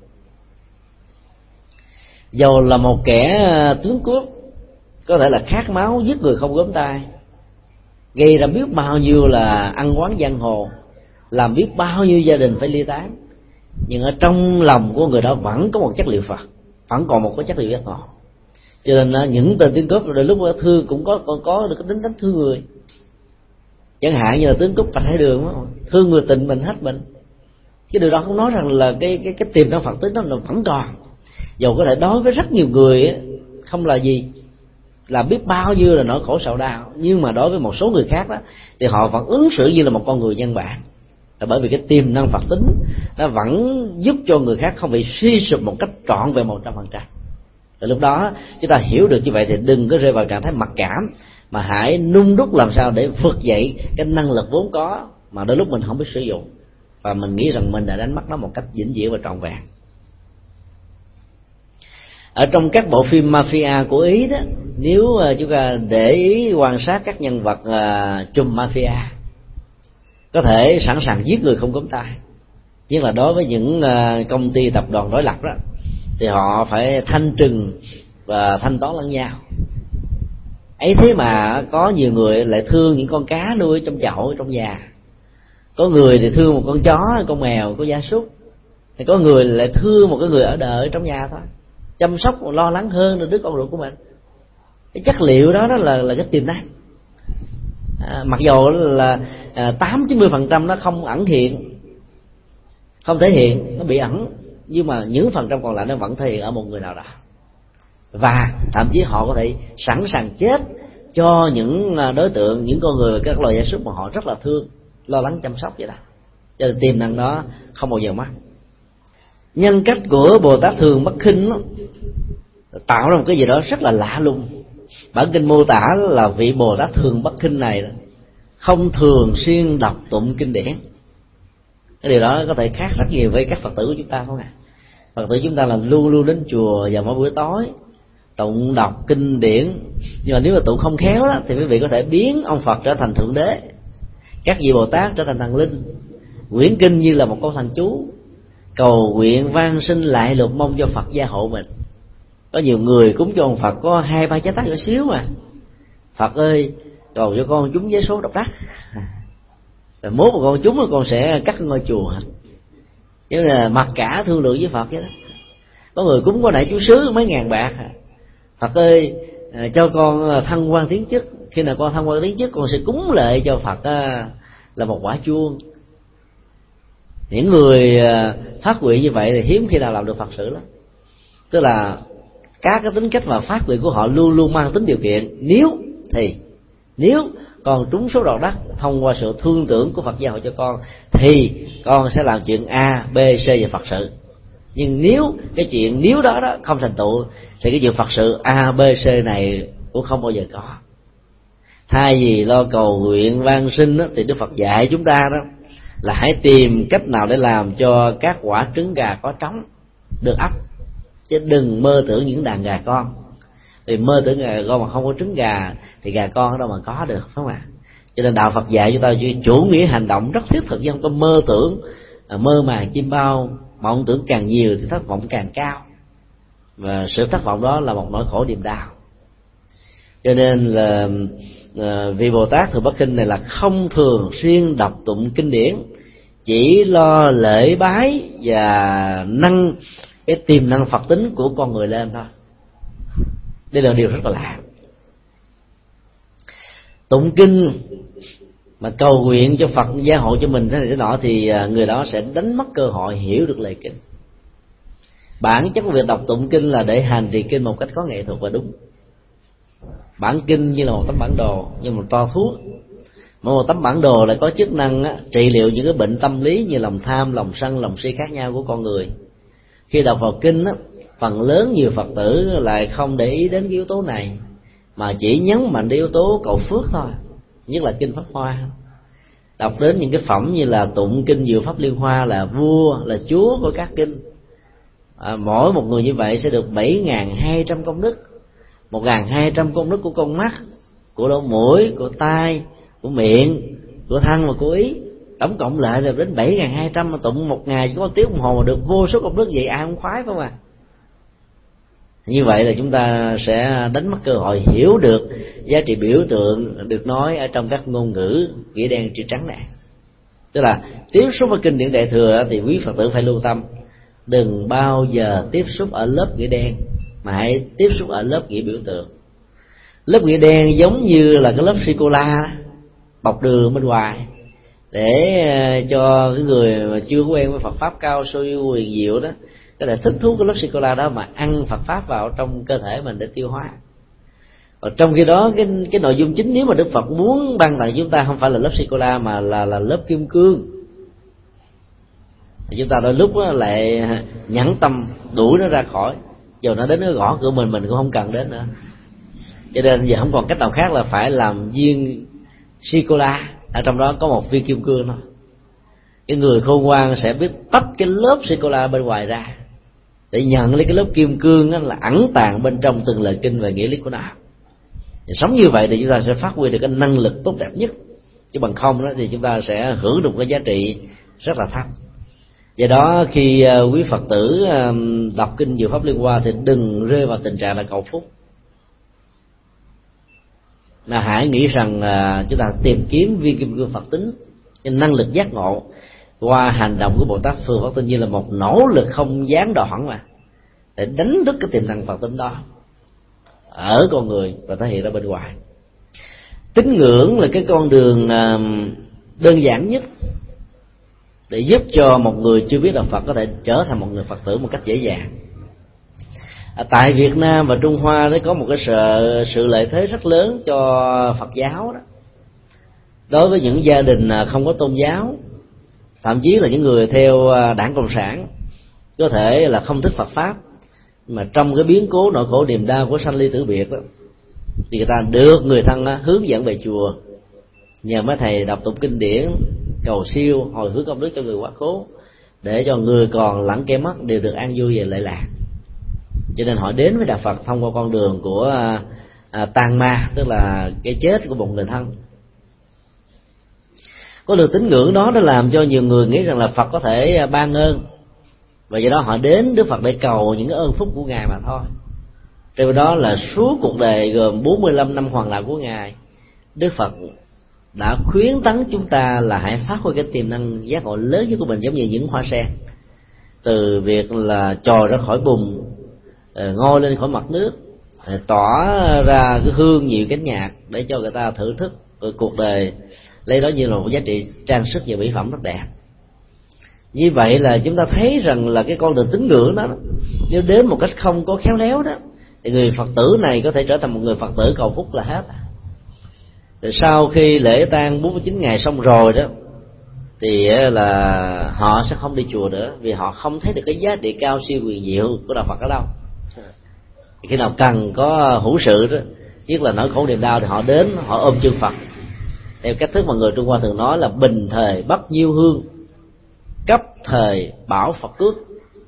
Dầu là một kẻ tướng cướp, có thể là khát máu giết người không gớm tay, gây ra biết bao nhiêu là ăn quán giang hồ, làm biết bao nhiêu gia đình phải ly tán, nhưng ở trong lòng của người đó vẫn có một chất liệu Phật, vẫn còn một cái chất liệu giác ngộ. Cho nên những tên tướng cướp đôi lúc thương cũng có còn có được cái tính đánh thương người. Chẳng hạn như là tướng cướp Bạch Hải Đường đó, thương người tình mình hết mình. Cái điều đó không nói rằng là cái cái cái tiềm năng Phật tính đó là vẫn còn. Dầu có thể đối với rất nhiều người không là gì, là biết bao nhiêu là nỗi khổ sầu đau, nhưng mà đối với một số người khác đó thì họ vẫn ứng xử như là một con người nhân bản, là bởi vì cái tiềm năng Phật tính nó vẫn giúp cho người khác không bị suy sụp một cách trọn vẹn một trăm phần trăm. Lúc đó chúng ta hiểu được như vậy thì đừng có rơi vào trạng thái mặc cảm, mà hãy nung đúc làm sao để vực dậy cái năng lực vốn có mà đôi lúc mình không biết sử dụng, và mình nghĩ rằng mình đã đánh mất nó một cách vĩnh viễn và trọn vẹn. Ở trong các bộ phim mafia của Ý đó, nếu chúng ta để ý quan sát các nhân vật uh, trùm mafia có thể sẵn sàng giết người không cấm tay, nhưng là đối với những uh, công ty tập đoàn đối lập đó thì họ phải thanh trừng và thanh toán lẫn nhau. Ấy thế mà có nhiều người lại thương những con cá nuôi trong chậu trong nhà, có người thì thương một con chó, con mèo, con gia súc, thì có người lại thương một cái người ở đời trong nhà thôi, chăm sóc lo lắng hơn là đứa con ruột của mình. Cái chất liệu đó đó là là cái tiềm năng. À, mặc dù là tám chín mươi phần trăm nó không ẩn hiện, không thể hiện, nó bị ẩn, nhưng mà những phần trăm còn lại nó vẫn thể hiện ở một người nào đó, và thậm chí họ có thể sẵn sàng chết cho những đối tượng, những con người, các loài gia súc mà họ rất là thương, lo lắng chăm sóc vậy đó. Cho nên tiềm năng đó không bao giờ mất. Nhân cách của Bồ Tát Thường Bất Khinh tạo ra một cái gì đó rất là lạ lùng. Bản kinh mô tả là vị Bồ Tát Thường Bất Khinh này không thường xuyên đọc tụng kinh điển. Cái điều đó có thể khác rất nhiều với các Phật tử của chúng ta, không ạ? Phật tử chúng ta là luôn luôn đến chùa vào mỗi buổi tối tụng đọc kinh điển, nhưng mà nếu mà tụng không khéo đó, thì quý vị có thể biến ông Phật trở thành thượng đế, các vị Bồ Tát trở thành thần linh, quyển kinh như là một câu thần chú, cầu nguyện van xin lại lục mong cho Phật gia hộ mình. Có nhiều người cúng cho ông Phật có hai ba trái tắc nhỏ xíu mà, Phật ơi cầu cho con trúng vé số độc đắc, rồi mốt một con trúng rồi con sẽ cắt ngôi chùa, chứ là mặc cả thương lượng với Phật vậy đó. Có người cúng có đại chú xứ mấy ngàn bạc, Phật ơi cho con thăng quan tiến chức, khi nào con thăng quan tiến chức con sẽ cúng lệ cho Phật là một quả chuông. Những người phát nguyện như vậy thì hiếm khi nào làm được Phật sự lắm. Tức là các cái tính cách và phát nguyện của họ luôn luôn mang tính điều kiện. Nếu thì nếu con trúng số độc đắc thông qua sự thương tưởng của Phật gia hộ cho con thì con sẽ làm chuyện A, B, C về Phật sự. Nhưng nếu cái chuyện nếu đó đó không thành tựu thì cái chuyện Phật sự A, B, C này cũng không bao giờ có. Thay vì lo cầu nguyện van xin đó, thì Đức Phật dạy chúng ta đó là hãy tìm cách nào để làm cho các quả trứng gà có trống được ấp. chứ đừng mơ tưởng những đàn gà con. Vì mơ tưởng gà con mà không có trứng gà thì gà con ở đâu mà có được, phải không ạ? Cho nên đạo Phật dạy cho ta chủ nghĩa hành động rất thiết thực, chứ không có mơ tưởng. Mơ màng chim bao, mộng tưởng càng nhiều thì thất vọng càng cao, và sự thất vọng đó là một nỗi khổ niềm đau. Cho nên là vị Bồ Tát Thường Bắc Kinh này là không thường xuyên đọc tụng kinh điển, chỉ lo lễ bái và nâng cái tiềm năng Phật tính của con người lên thôi. Đây là điều rất là lạ. Tụng kinh mà cầu nguyện cho Phật gia hộ cho mình thế này thế nọ thì người đó sẽ đánh mất cơ hội hiểu được lời kinh. Bản chất của việc đọc tụng kinh là để hành trì kinh một cách có nghệ thuật và đúng. Bản kinh như là một tấm bản đồ, như một toa thuốc. Mỗi một tấm bản đồ lại có chức năng á, trị liệu những cái bệnh tâm lý như lòng tham, lòng sân, lòng si khác nhau của con người. Khi đọc vào kinh á, phần lớn nhiều Phật tử lại không để ý đến cái yếu tố này, mà chỉ nhấn mạnh đến yếu tố cầu phước thôi. Nhất là kinh Pháp Hoa, đọc đến những cái phẩm như là tụng kinh Diệu Pháp Liên Hoa là vua, là chúa của các kinh. À, mỗi một người như vậy sẽ được bảy nghìn hai trăm công đức. Một nghìn hai trăm công đức của con mắt, của lỗ mũi, của tai, của miệng, của thân và của ý. Tổng cộng lại là đến bảy nghìn hai trăm, mà tụng một ngày chỉ có một tiếng đồng hồ mà được vô số công đức, vậy ai không khoái, phải không ạ? Như vậy là chúng ta sẽ đánh mất cơ hội hiểu được giá trị biểu tượng được nói ở trong các ngôn ngữ nghĩa đen chữ trắng này. Tức là tiếp xúc với kinh điển Đại Thừa thì quý Phật tử phải lưu tâm, đừng bao giờ tiếp xúc ở lớp nghĩa đen, mà hãy tiếp xúc ở lớp nghĩa biểu tượng. Lớp nghĩa đen giống như là cái lớp sô-cô-la bọc đường bên ngoài, để cho cái người mà chưa quen với Phật pháp cao siêu huyền diệu đó có thể thích thú cái lớp sô-cô-la đó mà ăn Phật pháp vào trong cơ thể mình để tiêu hóa. Và trong khi đó cái cái nội dung chính nếu mà Đức Phật muốn ban tặng chúng ta không phải là lớp sô-cô-la mà là là lớp kim cương, thì chúng ta đôi lúc lại nhẫn tâm đuổi nó ra khỏi, giờ nó đến nó gõ cửa mình mình cũng không cần đến nữa. Cho nên giờ không còn cách nào khác là phải làm viên sô-cô-la, ở trong đó có một viên kim cương thôi. Cái người khôn ngoan sẽ biết tách cái lớp sô-cô-la bên ngoài ra để nhận lấy cái lớp kim cương là ẩn tàng bên trong từng lời kinh và nghĩa lý của nó. Thì sống như vậy thì chúng ta sẽ phát huy được cái năng lực tốt đẹp nhất, chứ bằng không đó thì chúng ta sẽ hưởng được cái giá trị rất là thấp. Do đó khi quý Phật tử đọc kinh Diệu Pháp Liên Hoa thì đừng rơi vào tình trạng là cầu phúc, mà hãy nghĩ rằng chúng ta tìm kiếm viên kim cương Phật tính, cái năng lực giác ngộ qua hành động của Bồ Tát Phương Pháp Tinh như là một nỗ lực không gián đoạn mà để đánh thức cái tiềm năng Phật tính đó ở con người và thể hiện ra bên ngoài. Tín ngưỡng là cái con đường đơn giản nhất để giúp cho một người chưa biết đạo Phật có thể trở thành một người Phật tử một cách dễ dàng. À, tại Việt Nam và Trung Hoa đấy có một cái sự, sự lợi thế rất lớn cho Phật giáo đó. Đối với những gia đình không có tôn giáo, thậm chí là những người theo Đảng Cộng sản có thể là không thích Phật pháp, mà trong cái biến cố nỗi khổ niềm đau của sanh ly tử biệt đó, thì người ta được người thân hướng dẫn về chùa, nhờ mấy thầy đọc tụng kinh điển, cầu siêu hồi hướng công đức cho người quá cố, để cho người còn lẫn kẻ mất đều được an vui về lệ lạc. Cho nên họ đến với đạo Phật thông qua con đường của à, à, tang ma, tức là cái chết của một người thân. Có được tín ngưỡng đó nó làm cho nhiều người nghĩ rằng là Phật có thể ban ơn, và do đó họ đến Đức Phật để cầu những cái ơn phúc của Ngài mà thôi. Từ đó là suốt cuộc đời gồm bốn mươi lăm năm hoàn lạc của Ngài, Đức Phật đã khuyến tấn chúng ta là hãy phát huy cái tiềm năng giác ngộ lớn nhất của mình, giống như những hoa sen, từ việc là trồi ra khỏi bùn, ngôi lên khỏi mặt nước, tỏa ra cái hương nhiều cánh nhạc để cho người ta thưởng thức cuộc đời, lấy đó như là một giá trị trang sức và mỹ phẩm rất đẹp. Như vậy là chúng ta thấy rằng là cái con đường tín ngưỡng đó, nếu đến một cách không có khéo léo đó, thì người Phật tử này có thể trở thành một người Phật tử cầu phúc là hết. Rồi sau khi lễ tang bốn mươi chín ngày xong rồi đó, thì là họ sẽ không đi chùa nữa, vì họ không thấy được cái giá trị cao siêu quyền diệu của đạo Phật ở đâu. Khi nào cần có hữu sự đó, nhất là nỗi khổ niềm đau, thì họ đến họ ôm chân Phật. Theo cách thức mà người Trung Hoa thường nói là bình thời bắt nhiêu hương, cấp thời bảo Phật cước.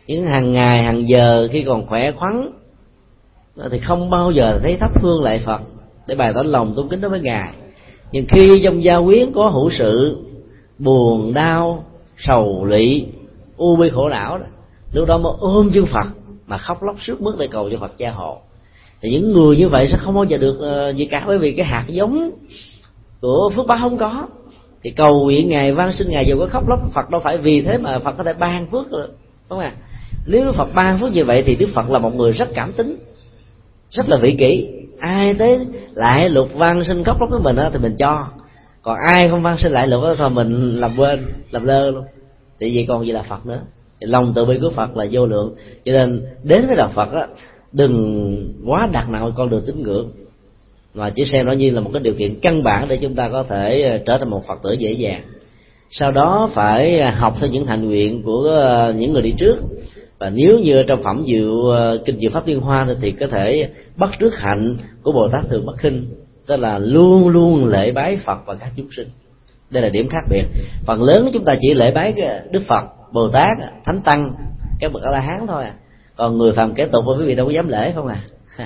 những hàng ngày hàng giờ khi còn khỏe khoắn thì không bao giờ thấy thắp hương lạy Phật để bày tỏ lòng tôn kính đối với Ngài. Nhưng khi trong gia quyến có hữu sự buồn đau sầu lụy u bi khổ não đó, lúc đó mới ôm chân Phật mà khóc lóc sướt mướt để cầu cho Phật gia hộ. Thì những người như vậy sẽ không bao giờ được gì cả, bởi vì cái hạt giống của phước báo không có. Thì cầu nguyện Ngài, van xin Ngài dù có khóc lóc, Phật đâu phải vì thế mà Phật có thể ban phước được, đúng không ạ? Nếu Phật ban phước như vậy thì Đức Phật là một người rất cảm tính, rất là vị kỷ. Ai tới lại lục van xin khóc lóc với mình đó, thì mình cho. Còn ai không van xin lại lục đó, thôi mình làm quên, làm lơ luôn. Thì vậy còn gì là Phật nữa. Thì lòng từ bi của Phật là vô lượng. Cho nên đến với đạo Phật á, đừng quá đặt nặng con đường tín ngưỡng, mà chỉ xem nó như là một cái điều kiện căn bản để chúng ta có thể trở thành một Phật tử dễ dàng. Sau đó phải học theo những hạnh nguyện của những người đi trước. Và nếu như trong phẩm diệu kinh Diệu Pháp Liên Hoa thì có thể bắt trước hạnh của Bồ Tát Thường Bất Khinh, tức là luôn luôn lễ bái Phật và các chúng sinh. Đây là điểm khác biệt. Phần lớn chúng ta chỉ lễ bái Đức Phật, Bồ Tát, Thánh Tăng, các bậc A La Hán thôi à. Còn người phàm kẻ tục quý vị đâu có dám lễ không à.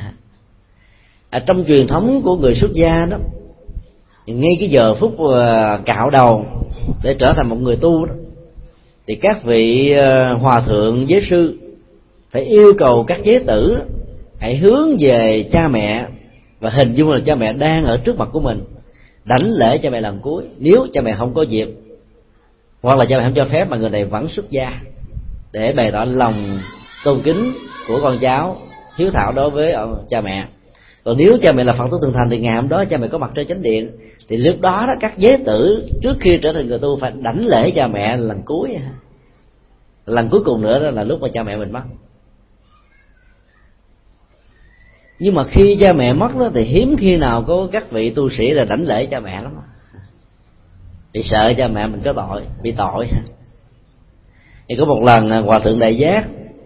À, trong truyền thống của người xuất gia đó, ngay cái giờ phút cạo đầu để trở thành một người tu đó, thì các vị hòa thượng giới sư phải yêu cầu các giới tử hãy hướng về cha mẹ và hình dung là cha mẹ đang ở trước mặt của mình, đảnh lễ cha mẹ lần cuối. Nếu cha mẹ không có dịp hoặc là cha mẹ không cho phép mà người này vẫn xuất gia, để bày tỏ lòng tôn kính của con cháu, hiếu thảo đối với cha mẹ. Còn nếu cha mẹ là Phật tử thường thành thì ngày hôm đó cha mẹ có mặt trên chánh điện, thì lúc đó đó các giới tử trước khi trở thành người tu phải đảnh lễ cha mẹ lần cuối. Lần cuối cùng nữa đó là lúc mà cha mẹ mình mất. Nhưng mà khi cha mẹ mất đó thì hiếm khi nào có các vị tu sĩ là đảnh lễ cha mẹ lắm, vì sợ cha mẹ mình có tội, bị tội. Thì có một lần Hòa thượng Đại Giác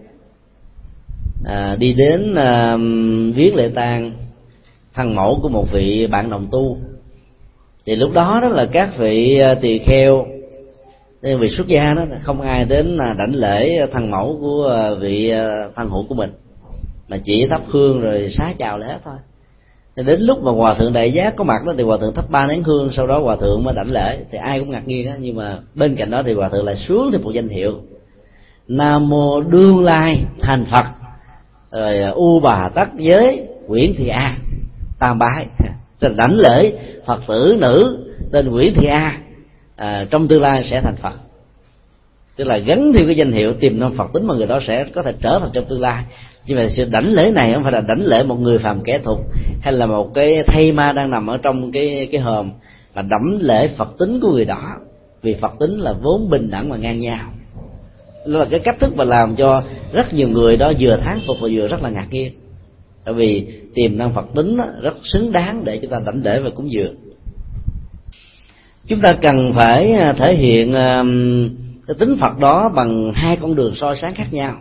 à, đi đến à, viếng lễ tang thân mẫu của một vị bạn đồng tu. Thì lúc đó đó là các vị tỳ kheo, vị xuất gia đó không ai đến đảnh lễ thân mẫu của vị thân hữu của mình, mà chỉ thắp hương rồi xá chào là hết thôi. Thì đến lúc mà Hòa thượng Đại Giác có mặt đó thì Hòa thượng thắp ba nén hương, sau đó Hòa thượng mới đảnh lễ. Thì ai cũng ngạc nhiên đó, nhưng mà bên cạnh đó thì Hòa thượng lại xuống thêm một danh hiệu: Nam mô Đương Lai thành Phật, rồi U Bà Tắc Giới Nguyễn Thị A, tam bái. Tức đảnh lễ Phật tử nữ tên Nguyễn Thị A à, trong tương lai sẽ thành Phật. Tức là gắn thêm cái danh hiệu tiềm năng Phật tính mà người đó sẽ có thể trở thành trong tương lai. Nhưng mà sự đảnh lễ này không phải là đảnh lễ một người phàm kẻ thục hay là một cái thây ma đang nằm ở trong cái cái hòm, mà đảnh lễ Phật tính của người đó, vì Phật tính là vốn bình đẳng và ngang nhau. Đó là cái cách thức mà làm cho rất nhiều người đó vừa thán phục và vừa rất là ngạc nhiên, tại vì tiềm năng Phật tính đó rất xứng đáng để chúng ta đảnh lễ và cúng dường. Chúng ta cần phải thể hiện cái tính Phật đó bằng hai con đường soi sáng khác nhau: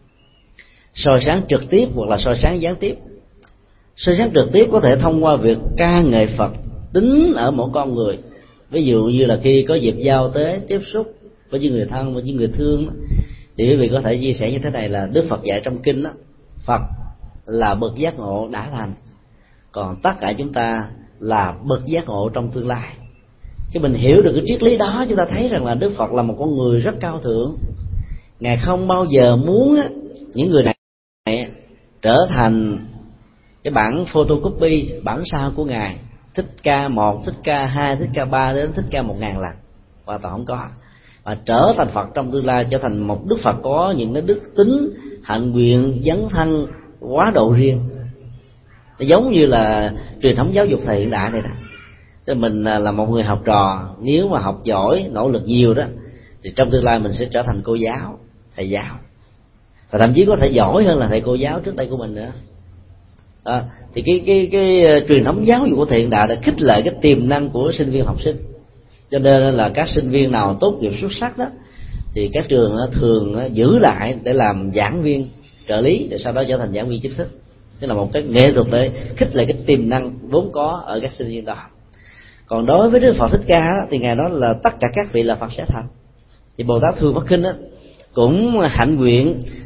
soi sáng trực tiếp hoặc là soi sáng gián tiếp. Soi sáng trực tiếp có thể thông qua việc ca ngợi Phật tính ở mỗi con người. Ví dụ như là khi có dịp giao tế tiếp xúc với những người thân, với những người thương đó, thì quý vị có thể chia sẻ như thế này là Đức Phật dạy trong kinh đó: Phật là bậc giác ngộ đã thành, còn tất cả chúng ta là bậc giác ngộ trong tương lai. Khi mình hiểu được cái triết lý đó, chúng ta thấy rằng là Đức Phật là một con người rất cao thượng. Ngài không bao giờ muốn những người này trở thành cái bản photocopy, bản sao của Ngài, Thích Ca một, Thích Ca hai, Thích Ca ba đến Thích Ca một ngàn lần. Hoàn toàn không có. Mà trở thành Phật trong tương lai, trở thành một Đức Phật có những cái đức tính, hạnh nguyện, dấn thân, quá độ riêng. Nó giống như là truyền thống giáo dục thời hiện đại này đó. Thì mình là một người học trò, nếu mà học giỏi, nỗ lực nhiều đó, thì trong tương lai mình sẽ trở thành cô giáo, thầy giáo, và thậm chí có thể giỏi hơn là thầy cô giáo trước đây của mình nữa. À, thì cái cái cái truyền thống giáo dục của hiện đại đã khích lệ cái tiềm năng của sinh viên học sinh. Cho nên là các sinh viên nào tốt nghiệp xuất sắc đó thì các trường thường giữ lại để làm giảng viên trợ lý, để sau đó trở thành giảng viên chính thức. Tức là một cái nghệ thuật để khích lệ cái tiềm năng vốn có ở các sinh viên đó. Còn đối với Đức Phật Thích Ca đó, thì Ngài nói là tất cả các vị là Phật sẽ thành. Thì Bồ Tát Thương Bất Khinh đó cũng hạnh nguyện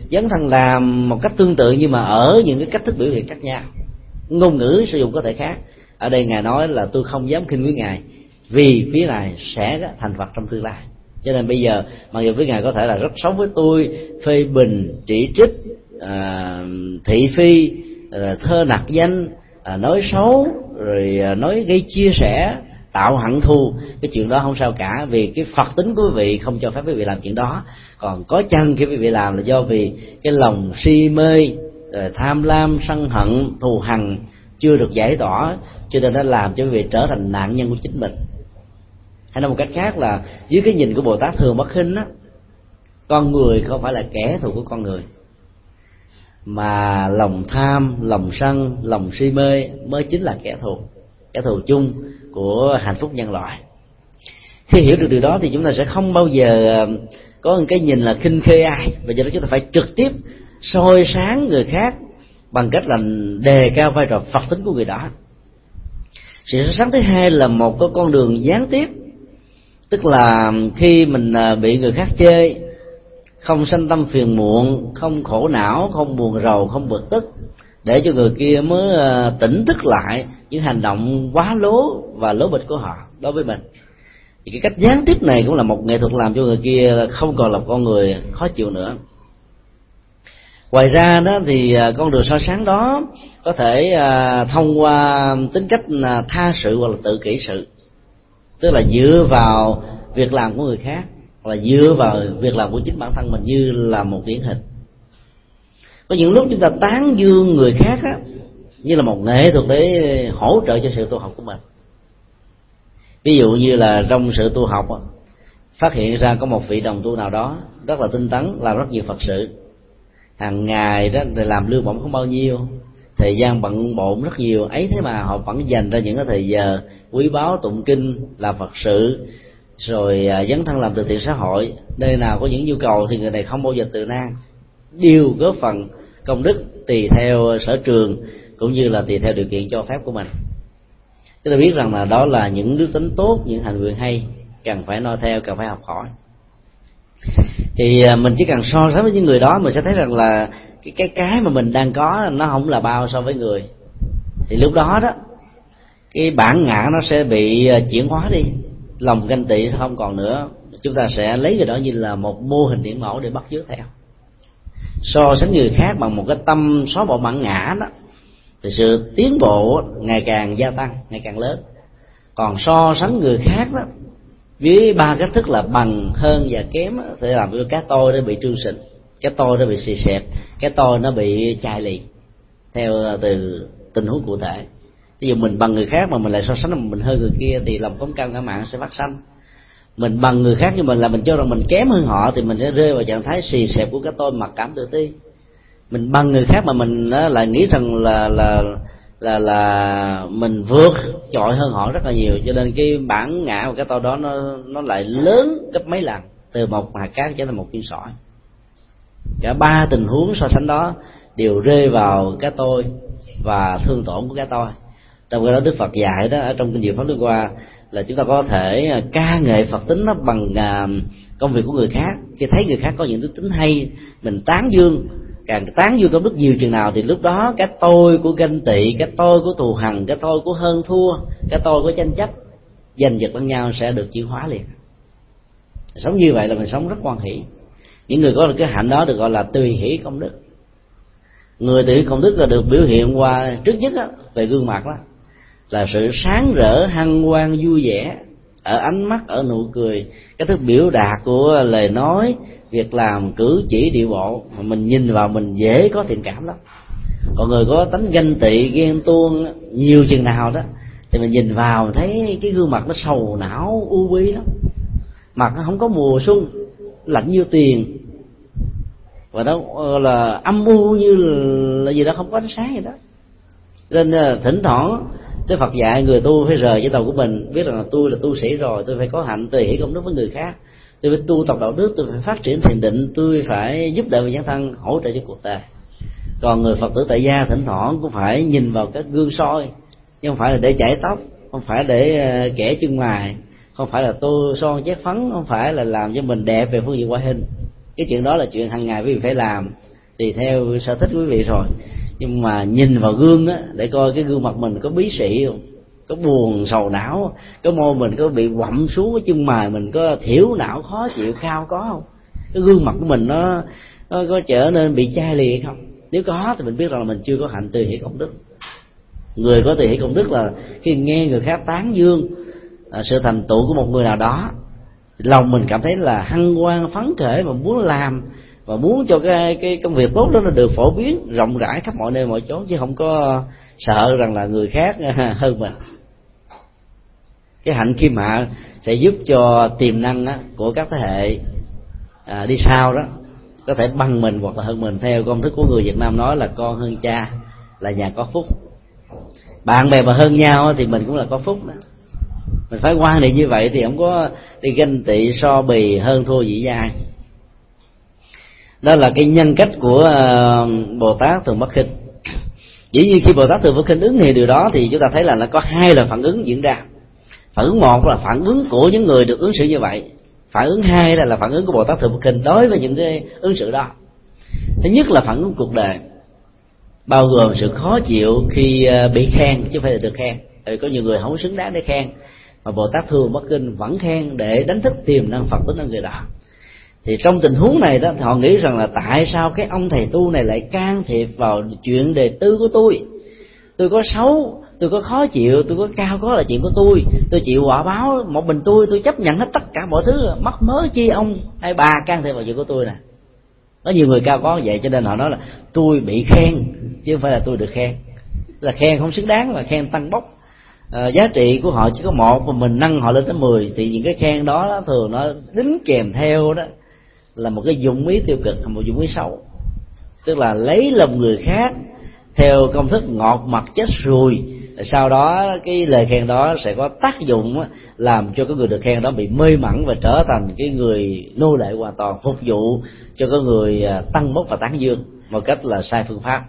dấn thân làm một cách tương tự, nhưng mà ở những cái cách thức biểu hiện khác nhau, ngôn ngữ sử dụng có thể khác. Ở đây Ngài nói là tôi không dám khinh quý Ngài, vì phía này sẽ thành Phật trong tương lai. Cho nên bây giờ mặc dù với Ngài có thể là rất xấu với tôi, phê bình, chỉ trích, à, thị phi, à, thơ nặc danh, à, nói xấu, rồi à, nói gây chia sẻ, tạo hận thù, cái chuyện đó không sao cả, vì cái Phật tính của quý vị không cho phép quý vị làm chuyện đó. Còn có chăng khi quý vị làm là do vì cái lòng si mê, tham lam, sân hận, thù hằn chưa được giải tỏa, cho nên nó làm cho quý vị trở thành nạn nhân của chính mình. Hay nói một cách khác là dưới cái nhìn của Bồ Tát Thường Bất Khinh á, con người không phải là kẻ thù của con người, mà lòng tham, lòng sân, lòng si mê mới chính là kẻ thù, kẻ thù chung của hạnh phúc nhân loại. Khi hiểu được điều đó thì chúng ta sẽ không bao giờ có một cái nhìn là khinh khê ai, và do đó chúng ta phải trực tiếp soi sáng người khác bằng cách là đề cao vai trò Phật tính của người đó. Sự so sánh thứ hai là một cái con đường gián tiếp, tức là khi mình bị người khác chê, không sanh tâm phiền muộn, không khổ não, không buồn rầu, không bực tức, để cho người kia mới tỉnh thức lại những hành động quá lố và lố bịch của họ đối với mình. Thì cái cách gián tiếp này cũng là một nghệ thuật làm cho người kia không còn là con người khó chịu nữa. Ngoài ra đó thì con đường so sánh đó có thể thông qua tính cách tha sự hoặc là tự kỷ sự, tức là dựa vào việc làm của người khác hoặc là dựa vào việc làm của chính bản thân mình như là một điển hình. Có những lúc chúng ta tán dương người khác á, như là một nghệ thuật để hỗ trợ cho sự tu học của mình. Ví dụ như là trong sự tu học á, phát hiện ra có một vị đồng tu nào đó rất là tinh tấn, làm rất nhiều Phật sự, hàng ngày đó thì làm lương bổng không bao nhiêu, thời gian bận bộn rất nhiều ấy, thế mà họ vẫn dành ra những cái thời giờ quý báu tụng kinh, làm Phật sự, rồi dấn thân làm từ thiện xã hội. Nơi nào có những nhu cầu thì người này không bao giờ từ nan, đều góp phần công đức tùy theo sở trường cũng như là tùy theo điều kiện cho phép của mình. Chúng ta biết rằng là đó là những đức tính tốt, những hành nguyện hay, cần phải noi theo, cần phải học hỏi. Thì mình chỉ cần so sánh với những người đó, mình sẽ thấy rằng là cái cái cái mà mình đang có nó không là bao so với người. Thì lúc đó đó cái bản ngã nó sẽ bị chuyển hóa đi, lòng ganh tị sẽ không còn nữa. Chúng ta sẽ lấy cái đó như là một mô hình điển mẫu để bắt chước theo. So sánh người khác bằng một cái tâm xóa bỏ bản ngã đó, thì sự tiến bộ ngày càng gia tăng, ngày càng lớn. Còn so sánh người khác đó với ba cách thức là bằng, hơn và kém đó, sẽ làm cho cái tôi nó bị trương sình, cái tôi nó bị xì xẹp, cái tôi nó bị chai lì theo từ tình huống cụ thể. Ví dụ mình bằng người khác mà mình lại so sánh là mình hơn người kia thì lòng cống căng ngã mạn sẽ phát sanh. Mình bằng người khác nhưng mình là mình cho rằng mình kém hơn họ thì mình sẽ rơi vào trạng thái xì xẹp của cái tôi mặc cảm tự ti. Mình bằng người khác mà mình lại nghĩ rằng là là là là mình vượt trội hơn họ rất là nhiều, cho nên cái bản ngã của cái tôi đó nó nó lại lớn gấp mấy lần, từ một hạt cát trở thành một viên sỏi. Cả ba tình huống so sánh đó đều rơi vào cái tôi và thương tổn của cái tôi. Trong cái đó Đức Phật dạy đó ở trong kinh Diệu Pháp Luân Qua là chúng ta có thể ca ngợi Phật tính nó bằng công việc của người khác. Khi thấy người khác có những đức tính hay, mình tán dương, càng tán dương công đức nhiều chừng nào thì lúc đó cái tôi của ganh tị, cái tôi của thù hằn, cái tôi của hơn thua, cái tôi của tranh chấp giành giật lẫn nhau sẽ được chuyển hóa liền. Sống như vậy là mình sống rất hoan hỷ. Những người có được cái hạnh đó được gọi là tùy hỷ công đức. Người tùy hỷ công đức là được biểu hiện qua trước nhất đó, về gương mặt đó là sự sáng rỡ, hân hoan, vui vẻ ở ánh mắt, ở nụ cười, cái thức biểu đạt của lời nói, việc làm, cử chỉ, điệu bộ mà mình nhìn vào mình dễ có thiện cảm lắm. Còn người có tánh ganh tị, ghen tuông nhiều chừng nào đó thì mình nhìn vào thấy cái gương mặt nó sầu não, u uất lắm, mặt nó không có mùa xuân, lạnh như tiền, và nó là âm u như là gì đó, không có ánh sáng gì đó. Nên thỉnh thoảng Đức Phật dạy người tu phải rời cái đầu của mình, biết rằng là tôi là tu sĩ rồi, tôi phải có hạnh tùy hỷ công đức với người khác, tôi phải tu tập đạo đức, tôi phải phát triển thiền định, tôi phải giúp đỡ về bản thân, hỗ trợ cho cuộc đời. Còn người Phật tử tại gia thỉnh thoảng cũng phải nhìn vào các gương soi, nhưng không phải là để chải tóc, không phải để kẻ chân mày, không phải là tô son chét phấn, không phải là làm cho mình đẹp về phương diện ngoại hình. Cái chuyện đó là chuyện hàng ngày quý vị phải làm, tùy theo sở thích quý vị rồi. Nhưng mà nhìn vào gương á, để coi cái gương mặt mình có bí xị không, có buồn sầu não, cái môi mình có bị quặm xuống, cái chân mày mình có thiểu não khó chịu cao có không, cái gương mặt của mình nó, nó có trở nên bị chai lì hay không. Nếu có thì mình biết rằng là mình chưa có hạnh tùy hỷ công đức. Người có tùy hỷ công đức là khi nghe người khác tán dương à, sự thành tựu của một người nào đó, lòng mình cảm thấy là hân hoan phấn khởi và muốn làm, và muốn cho cái cái công việc tốt đó nó được phổ biến rộng rãi khắp mọi nơi mọi chỗ, chứ không có sợ rằng là người khác hơn mình. Cái hạnh khiêm hạ sẽ giúp cho tiềm năng á, của các thế hệ à, đi sau đó có thể bằng mình hoặc là hơn mình. Theo công thức của người Việt Nam nói là con hơn cha là nhà có phúc. Bạn bè mà hơn nhau thì mình cũng là có phúc đó. Mình phải quan niệm như vậy thì không có đi ganh tị so bì hơn thua dĩ dai. Đó là cái nhân cách của Bồ Tát Thường Bất Khinh. Dĩ nhiên khi Bồ Tát Thường Bất Khinh ứng hiện điều đó thì chúng ta thấy là nó có hai loại phản ứng diễn ra. Phản ứng một là phản ứng của những người được ứng xử như vậy. Phản ứng hai là, là phản ứng của Bồ Tát Thường Bất Khinh đối với những cái ứng xử đó. Thứ nhất là phản ứng cuộc đời, bao gồm sự khó chịu khi bị khen chứ không phải là được khen. Tại vì có nhiều người không xứng đáng để khen, mà Bồ Tát Thường Bất Khinh vẫn khen để đánh thức tiềm năng Phật tính ở người đó. Thì trong tình huống này đó, họ nghĩ rằng là tại sao cái ông thầy tu này lại can thiệp vào chuyện đề tư của tôi. Tôi có xấu, tôi có khó chịu, tôi có cao có là chuyện của tôi, tôi chịu quả báo một mình tôi, tôi chấp nhận hết tất cả mọi thứ, mắc mớ chi ông hay bà can thiệp vào chuyện của tôi nè. Có nhiều người cao có vậy cho nên họ nói là tôi bị khen chứ không phải là tôi được khen. Là khen không xứng đáng, là khen tăng bốc. À, giá trị của họ chỉ có một mà mình nâng họ lên tới mười, thì những cái khen đó, đó thường nó đính kèm theo đó là một cái dụng ý tiêu cực, một dụng ý xấu. Tức là lấy lòng người khác theo công thức ngọt mặt chết ruồi, sau đó cái lời khen đó sẽ có tác dụng làm cho cái người được khen đó bị mê mẩn và trở thành cái người nô lệ hoàn toàn, phục vụ cho cái người tăng bốc và tán dương một cách là sai phương pháp.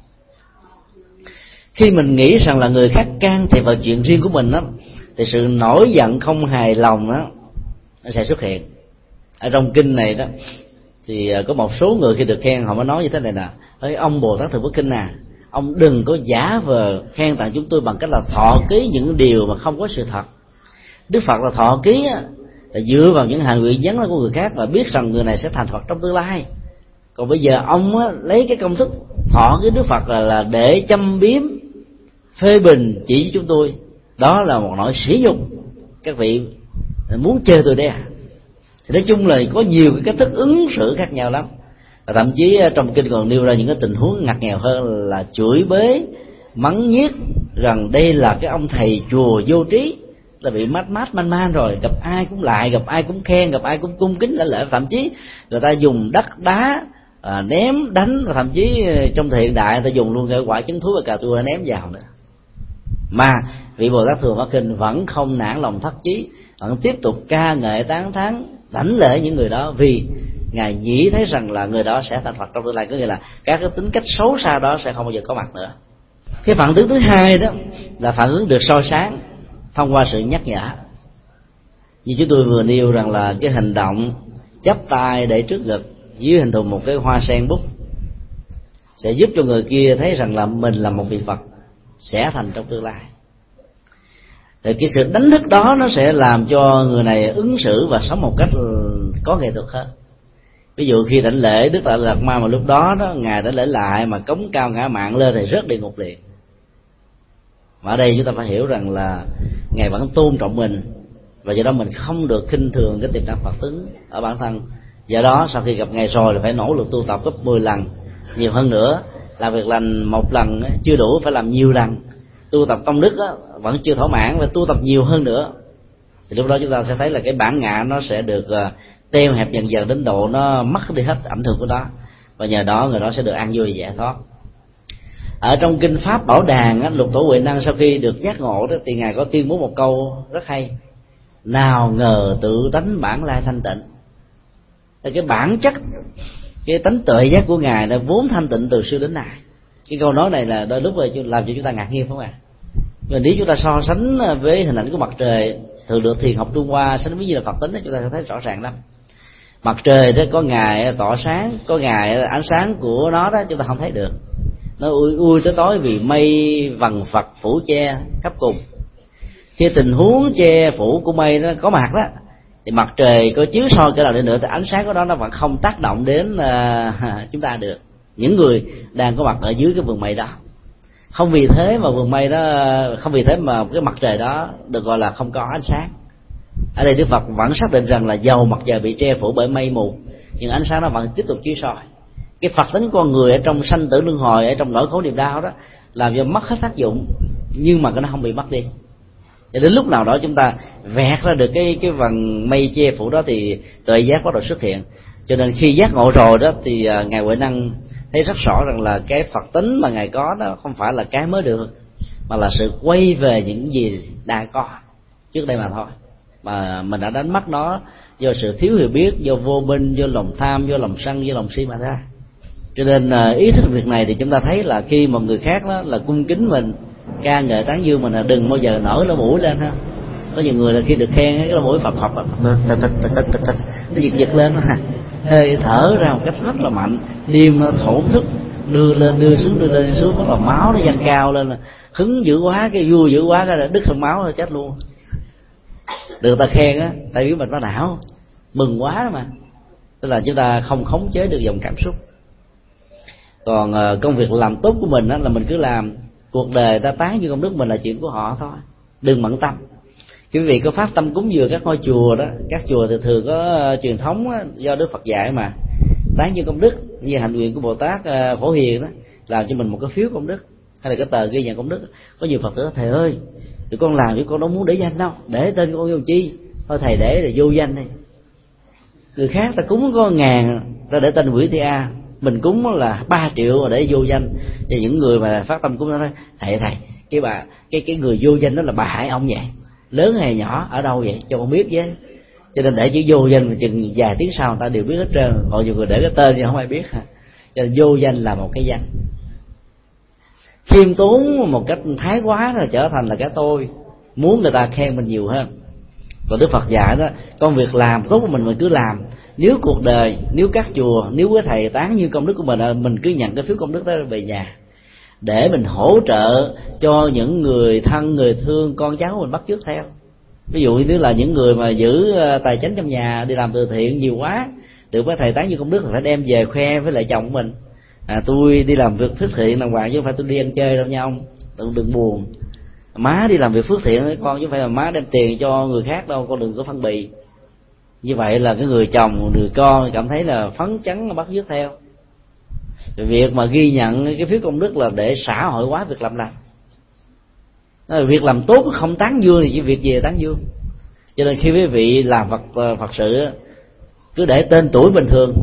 Khi mình nghĩ rằng là người khác can thiệp vào chuyện riêng của mình đó, thì sự nổi giận không hài lòng đó nó sẽ xuất hiện. Ở trong kinh này đó thì có một số người khi được khen họ mới nói như thế này nè: ơi ông Bồ Tát Thường Bất Khinh à, ông đừng có giả vờ khen tặng chúng tôi bằng cách là thọ ký những điều mà không có sự thật. Đức Phật là thọ ký là dựa vào những hành nguyện vấn của người khác và biết rằng người này sẽ thành Phật trong tương lai. Còn bây giờ ông á, lấy cái công thức thọ cái Đức Phật là, là để châm biếm, phê bình chỉ chúng tôi, đó là một nỗi sỉ nhục. Các vị muốn chơi tôi đấy à? Thì nói chung là có nhiều cái cách thức ứng xử khác nhau lắm. Và thậm chí trong kinh còn nêu ra những cái tình huống ngặt nghèo hơn là chửi bới, mắng nhiếc rằng đây là cái ông thầy chùa vô trí, là bị mát mát man man rồi, gặp ai cũng lại, gặp ai cũng khen, gặp ai cũng cung kính lễ lễ. Thậm chí người ta dùng đất đá à, ném đánh, và thậm chí trong thời hiện đại người ta dùng luôn cái quả trứng thúi và cà tua ném vào nữa. Mà vị Bồ Tát Thường Bất Khinh vẫn không nản lòng thất chí, vẫn tiếp tục ca ngợi tán thán đảnh lễ những người đó, vì ngài nghĩ thấy rằng là người đó sẽ thành Phật trong tương lai. Có nghĩa là các cái tính cách xấu xa đó sẽ không bao giờ có mặt nữa. Cái phản ứng thứ hai đó là phản ứng được soi sáng thông qua sự nhắc nhở. Như chúng tôi vừa nêu rằng là cái hành động chắp tay để trước ngực dưới hình thù một cái hoa sen bút sẽ giúp cho người kia thấy rằng là mình là một vị Phật sẽ thành trong tương lai. Thì cái sự đánh thức đó nó sẽ làm cho người này ứng xử và sống một cách có nghệ thuật hơn. Ví dụ khi đảnh lễ Đức Đại Lạt Ma mà lúc đó đó ngài đảnh lễ lại mà cống cao ngã mạn lên thì rớt địa ngục liền. Mà ở đây chúng ta phải hiểu rằng là ngài vẫn tôn trọng mình, và do đó mình không được khinh thường cái tiềm năng Phật tính ở bản thân. Do đó sau khi gặp ngài rồi là phải nỗ lực tu tập gấp mười lần nhiều hơn nữa. Làm việc lành một lần chưa đủ, phải làm nhiều lần. Tu tập công đức vẫn chưa thỏa mãn, và tu tập nhiều hơn nữa. Thì lúc đó chúng ta sẽ thấy là cái bản ngã nó sẽ được teo hẹp dần dần đến độ nó mất đi hết ảnh hưởng của nó, và nhờ đó người đó sẽ được an vui giải thoát. Ở trong kinh Pháp Bảo Đàn á, Lục Tổ Huệ Năng sau khi được giác ngộ đó thì ngài có tuyên bố một câu rất hay: nào ngờ tự tánh bản lai thanh tịnh. Thì cái bản chất, cái tánh tuệ giác của ngài đã vốn thanh tịnh từ xưa đến nay. Cái câu nói này là đôi lúc là làm cho chúng ta ngạc nhiên, không ạ? À? Mà nếu chúng ta so sánh với hình ảnh của mặt trời thường được thiền học Trung Hoa sánh với như là Phật tính, chúng ta sẽ thấy rõ ràng lắm. Mặt trời đó có ngày tỏ sáng, có ngày ánh sáng của nó đó chúng ta không thấy được, nó ui ui tới tối vì mây vằn vặt phủ che khắp cùng. Khi tình huống che phủ của mây nó có mặt đó, thì mặt trời có chiếu soi cái nào đi nữa thì ánh sáng của nó nó vẫn không tác động đến uh, chúng ta được, những người đang có mặt ở dưới cái vườn mây đó. Không vì thế mà vườn mây đó, không vì thế mà cái mặt trời đó được gọi là không có ánh sáng. Ở đây Đức Phật vẫn xác định rằng là dầu mặt trời bị che phủ bởi mây mù, nhưng ánh sáng nó vẫn tiếp tục chiếu soi. Cái Phật tính con người ở trong sanh tử luân hồi, ở trong nỗi khổ niềm đau đó, làm cho mất hết tác dụng, nhưng mà nó không bị mất đi. Và đến lúc nào đó chúng ta vẹt ra được cái cái vầng mây che phủ đó thì tuệ giác bắt đầu xuất hiện. Cho nên khi giác ngộ rồi đó thì ngài Huệ Năng thấy rất rõ rằng là cái Phật tính mà ngài có đó không phải là cái mới được, mà là sự quay về những gì đã có trước đây mà thôi, mà mình đã đánh mất nó do sự thiếu hiểu biết, do vô minh, do lòng tham, do lòng sân, do lòng si mà ra. Cho nên ý thức việc này thì chúng ta thấy là khi một người khác đó là cung kính mình, ca ngợi tán dương mình là đừng bao giờ nổi lỗ mũi lên ha. Có nhiều người là khi được khen cái lỗ mũi phập phập nó giật giật lên ha, hơi thở ra một cách rất là mạnh, tim nó thổn thức, đưa lên đưa xuống đưa lên xuống, bắt đầu máu nó dâng cao lên, là hứng dữ quá, cái vui dữ quá cái là đứt phần máu rồi chết luôn. Được ta khen á, tại vì mình nó não mừng quá mà, tức là chúng ta không khống chế được dòng cảm xúc. Còn công việc làm tốt của mình đó là mình cứ làm, cuộc đời ta tán như công đức mình là chuyện của họ thôi, đừng bận tâm. Quý vị có phát tâm cúng dường các ngôi chùa đó, các chùa thì thường có uh, truyền thống đó, do Đức Phật dạy mà tán như công đức, như hạnh nguyện của Bồ Tát uh, Phổ Hiền đó, làm cho mình một cái phiếu công đức hay là cái tờ ghi nhận công đức. Có nhiều Phật tử thầy ơi, thì con làm chứ con đâu muốn để danh đâu, để tên con vô chi, thôi thầy để là vô danh này. Người khác ta cúng có ngàn, ta để tên Nguyễn Thị A, mình cúng là ba triệu để vô danh. Và những người mà phát tâm cúng nó nói thầy thầy cái bà cái cái người vô danh đó là bà hại ông vậy, lớn hay nhỏ ở đâu vậy cho con biết với. Cho nên để chữ vô danh mà chừng vài tiếng sau người ta đều biết hết trơn, còn nhiều người để cái tên thì không ai biết. Cho nên vô danh là một cái danh. Khiêm tốn một cách thái quá là trở thành là cái tôi, muốn người ta khen mình nhiều hơn. Còn Đức Phật dạy đó, công việc làm tốt của mình mình cứ làm. Nếu cuộc đời, nếu các chùa, nếu quý thầy tán như công đức của mình, mình cứ nhận cái phiếu công đức đó về nhà, để mình hỗ trợ cho những người thân, người thương, con cháu mình bắt chước theo. Ví dụ như là những người mà giữ tài chánh trong nhà, đi làm từ thiện nhiều quá, được với thầy tán như công đức thì phải đem về khoe với lại chồng của mình. À, tôi đi làm việc phước thiện đàng hoàng chứ không phải tôi đi ăn chơi đâu nha ông, đừng, đừng buồn. Má đi làm việc phước thiện với con chứ không phải là má đem tiền cho người khác đâu, con đừng có phân bì. Như vậy là cái người chồng, người con cảm thấy là phấn chấn bắt chước theo. Việc mà ghi nhận cái phiếu công đức là để xã hội hóa việc làm lành. Việc làm tốt không tán dương thì chỉ việc gì tán dương. Cho nên khi quý vị làm Phật Phật sự cứ để tên tuổi bình thường.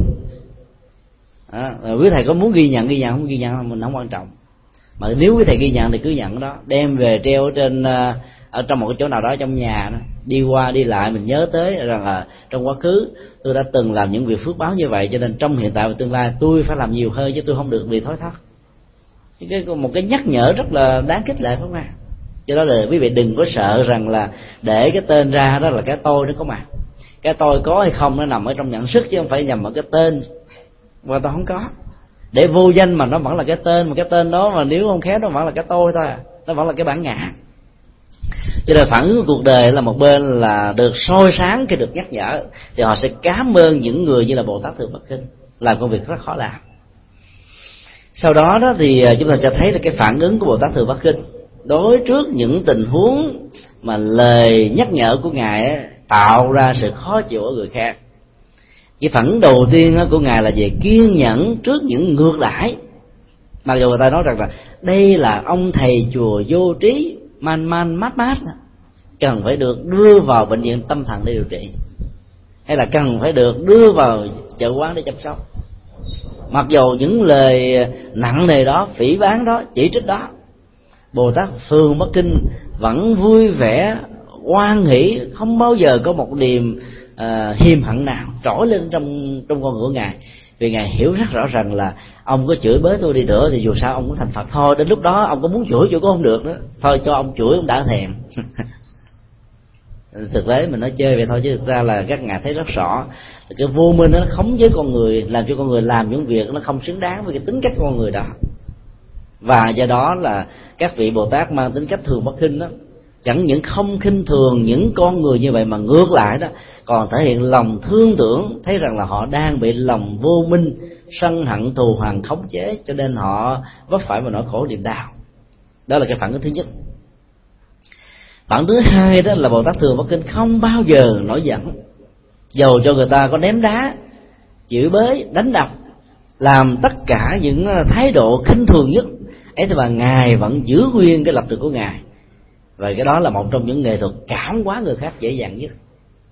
À, quý thầy có muốn ghi nhận ghi nhận, không ghi nhận mình không quan trọng. Mà nếu quý thầy ghi nhận thì cứ nhận đó, đem về treo ở trên ở trong một cái chỗ nào đó trong nhà đó. Đi qua đi lại mình nhớ tới rằng là trong quá khứ tôi đã từng làm những việc phước báo như vậy, cho nên trong hiện tại và tương lai tôi phải làm nhiều hơn chứ tôi không được bị thối thất. Cái một cái nhắc nhở rất là đáng khích lệ, không ạ? Do đó là quý vị đừng có sợ rằng là để cái tên ra đó là cái tôi nó có mặt. Cái tôi có hay không nó nằm ở trong nhận thức chứ không phải nhằm ở cái tên mà tôi không có. Để vô danh mà nó vẫn là cái tên, mà cái tên đó mà nếu không khéo nó vẫn là cái tôi thôi, nó vẫn là cái bản ngã. Cho nên phản ứng của cuộc đời là một bên là được soi sáng khi được nhắc nhở, thì họ sẽ cảm ơn những người như là Bồ Tát Thường Bắc Kinh làm công việc rất khó làm. Sau đó đó thì chúng ta sẽ thấy là cái phản ứng của Bồ Tát Thường Bắc Kinh đối trước những tình huống mà lời nhắc nhở của ngài ấy, tạo ra sự khó chịu ở người khác. Cái phản ứng đầu tiên của ngài là về kiên nhẫn trước những ngược đãi. Mặc dù người ta nói rằng là đây là ông thầy chùa vô trí, man man mát mát, cần phải được đưa vào bệnh viện tâm thần để điều trị, hay là cần phải được đưa vào chợ quán để chăm sóc. Mặc dù những lời nặng nề đó, phỉ báng đó, chỉ trích đó, Bồ Tát Thường Bắc Kinh vẫn vui vẻ, hoan hỷ, không bao giờ có một niềm uh, hiềm hận nào trỗi lên trong trong con người của ngài. Vì ngài hiểu rất rõ ràng là ông có chửi bới tôi đi nữa thì dù sao ông cũng thành Phật thôi, đến lúc đó ông có muốn chửi chửi cũng không được đó, thôi cho ông chửi ông đã thèm. Thực tế mình nói chơi vậy thôi, chứ thực ra là các ngài thấy rất rõ cái vô minh nó khống chế con người, làm cho con người làm những việc nó không xứng đáng với cái tính cách của con người đó. Và do đó là các vị Bồ Tát mang tính cách thường bất khinh đó, chẳng những không khinh thường những con người như vậy, mà ngược lại đó còn thể hiện lòng thương tưởng, thấy rằng là họ đang bị lòng vô minh, sân hận, thù hằn khống chế, cho nên họ vấp phải một nỗi khổ niềm đau. Đó là cái phản ứng thứ nhất. Phản ứng thứ hai đó là Bồ Tát thường bất khinh không bao giờ nổi giận, dầu cho người ta có ném đá, chửi bới, đánh đập, làm tất cả những thái độ khinh thường nhất ấy, thì mà ngài vẫn giữ nguyên cái lập trường của ngài. Và cái đó là một trong những nghệ thuật cảm hóa người khác dễ dàng nhất.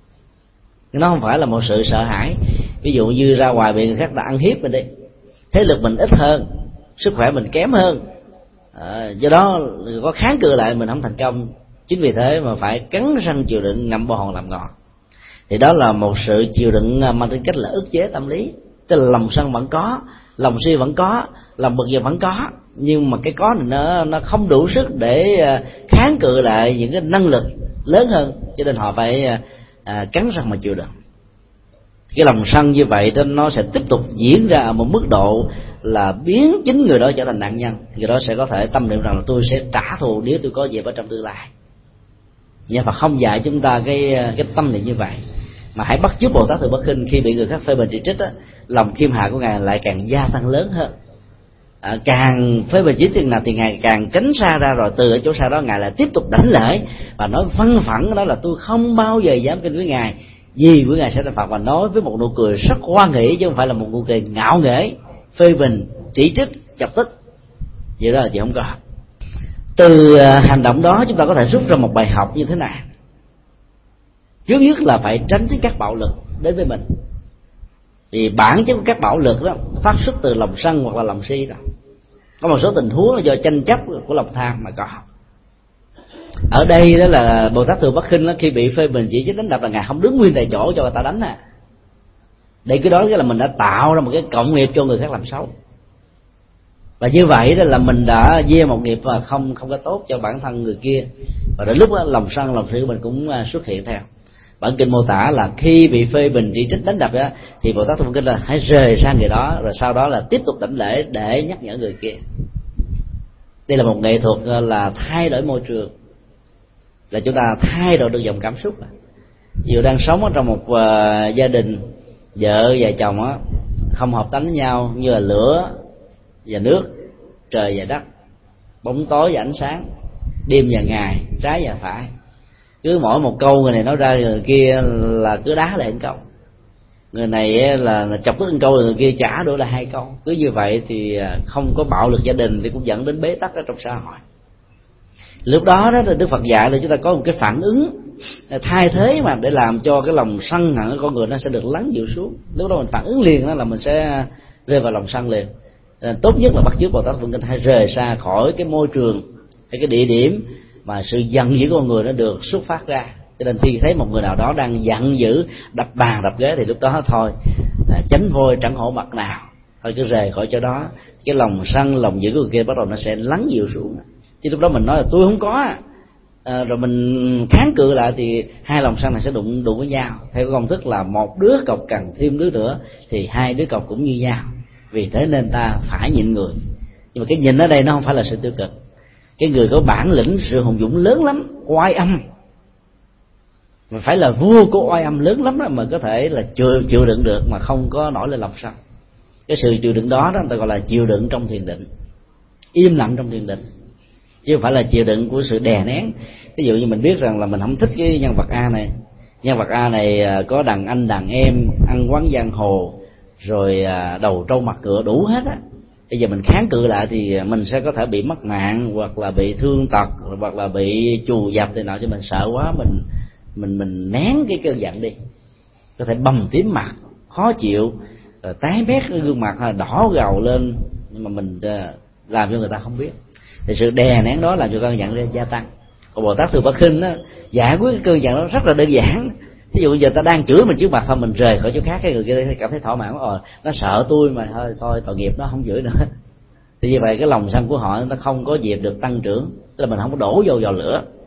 Nó không phải là một sự sợ hãi. Ví dụ như ra ngoài bị người khác đã ăn hiếp mình đi, thế lực mình ít hơn, sức khỏe mình kém hơn, à, do đó có kháng cự lại mình không thành công. Chính vì thế mà phải cắn răng chịu đựng, ngậm bồ hòn làm ngọt. Thì đó là một sự chịu đựng mang tính cách là ức chế tâm lý. Tức là lòng sân vẫn có, lòng si vẫn có, lòng bực dọc vẫn có, nhưng mà cái có này nó nó không đủ sức để kháng cự lại những cái năng lực lớn hơn, cho nên họ phải à, cắn răng mà chịu đựng. Cái lòng sân như vậy đó nó sẽ tiếp tục diễn ra ở một mức độ là biến chính người đó trở thành nạn nhân. Người đó sẽ có thể tâm niệm rằng là tôi sẽ trả thù nếu tôi có dịp ở trong tương lai. Nhưng mà không dạy chúng ta cái cái tâm niệm như vậy, mà hãy bắt chước Bồ Tát Thường Bất Khinh. Khi bị người khác phê bình chỉ trích đó, lòng khiêm hạ của ngài lại càng gia tăng lớn hơn. À, càng phê bình chỉ trích nào thì ngài càng tránh xa ra, rồi từ ở chỗ xa đó ngài lại tiếp tục đánh lễ và nói văng phẳng đó là tôi không bao giờ dám kinh với ngài, vì của ngài sẽ thành Phật, và nói với một nụ cười rất hoan hỷ, chứ không phải là một nụ cười ngạo nghễ, phê bình, chỉ trích, chọc tức. Vậy đó là chị không có. Từ hành động đó chúng ta có thể rút ra một bài học như thế này. Trước nhất là phải tránh cái các bạo lực đến với mình, vì bản chất của các bạo lực đó phát xuất từ lòng sân hoặc là lòng si đó. Có một số tình huống là do tranh chấp của lòng tham mà có. Ở đây đó là Bồ Tát Thường Bất Khinh đó, khi bị phê bình chỉ trích đánh đập là ngài không đứng nguyên tại chỗ cho người ta đánh à. Để cái đó cái là mình đã tạo ra một cái cộng nghiệp cho người khác làm xấu, và như vậy đó là mình đã gieo một nghiệp mà không không có tốt cho bản thân người kia, và đến lúc đó lòng sân lòng si của mình cũng xuất hiện theo. Bản kinh mô tả là khi bị phê bình chỉ trích đánh đập đó, thì Bồ Tát Thường Bất Khinh là hãy rời sang người đó, rồi sau đó là tiếp tục đảnh lễ để nhắc nhở người kia. Đây là một nghệ thuật là thay đổi môi trường, là chúng ta thay đổi được dòng cảm xúc. Ví dụ đang sống ở trong một uh, gia đình vợ và chồng á không hợp tánh với nhau, như là lửa và nước, trời và đất, bóng tối và ánh sáng, đêm và ngày, trái và phải. Cứ mỗi một câu người này nói ra người kia là cứ đá lại một câu, người này là chọc tức một câu, người kia trả đổ lại hai câu. Cứ như vậy thì không có bạo lực gia đình thì cũng dẫn đến bế tắc ở trong xã hội. Lúc đó đó Đức Phật dạy là chúng ta có một cái phản ứng thay thế mà để làm cho cái lòng sân hận của con người nó sẽ được lắng dịu xuống. Lúc đó mình phản ứng liền đó là mình sẽ rơi vào lòng sân liền. Tốt nhất là bắt chước Bồ Tát Vân Kinh hay rời xa khỏi cái môi trường hay cái địa điểm mà sự giận dữ của con người nó được xuất phát ra. Cho nên khi thấy một người nào đó đang giận dữ, đập bàn đập ghế thì lúc đó thôi, tránh vôi chẳng hổ mặt nào, thôi cứ rời khỏi chỗ đó. Cái lòng sân lòng dữ của người kia bắt đầu nó sẽ lắng dịu xuống. Chứ lúc đó mình nói là tôi không có à, rồi mình kháng cự lại thì hai lòng sân này sẽ đụng đụng với nhau. Theo công thức là một đứa cọc cần thêm đứa nữa thì hai đứa cọc cũng như nhau. Vì thế nên ta phải nhịn người. Nhưng mà cái nhịn ở đây nó không phải là sự tiêu cực. Cái người có bản lĩnh, sự hùng dũng lớn lắm, oai âm, mà phải là vua của oai âm lớn lắm đó, mà có thể là chịu, chịu đựng được mà không có nổi lên lòng sân. Cái sự chịu đựng đó, đó người ta gọi là chịu đựng trong thiền định, im lặng trong thiền định, chứ không phải là chịu đựng của sự đè nén. Ví dụ như mình biết rằng là mình không thích cái nhân vật A này, nhân vật A này có đàn anh đàn em, ăn quán giang hồ, rồi đầu trâu mặt ngựa đủ hết á. Bây giờ mình kháng cự lại thì mình sẽ có thể bị mất mạng, hoặc là bị thương tật, hoặc là bị trù dập thì nào, cho mình sợ quá mình mình mình nén cái cơn giận đi, có thể bầm tím mặt, khó chịu, rồi tái mét cái gương mặt, đỏ gầu lên, nhưng mà mình làm cho người ta không biết. Thì sự đè nén đó làm cho cơn giận gia tăng. Còn Bồ Tát Thường Bất Khinh đó, giải quyết cái cơn giận đó rất là đơn giản. Ví dụ giờ ta đang chửi mình trước mặt thôi, mình rời khỏi chỗ khác, cái người kia cảm thấy thỏa mãn, rồi nó sợ tôi mà thôi thôi tội nghiệp nó không chửi nữa. Thì như vậy cái lòng sân của họ nó không có dịp được tăng trưởng, tức là mình không có đổ vô giò lửa.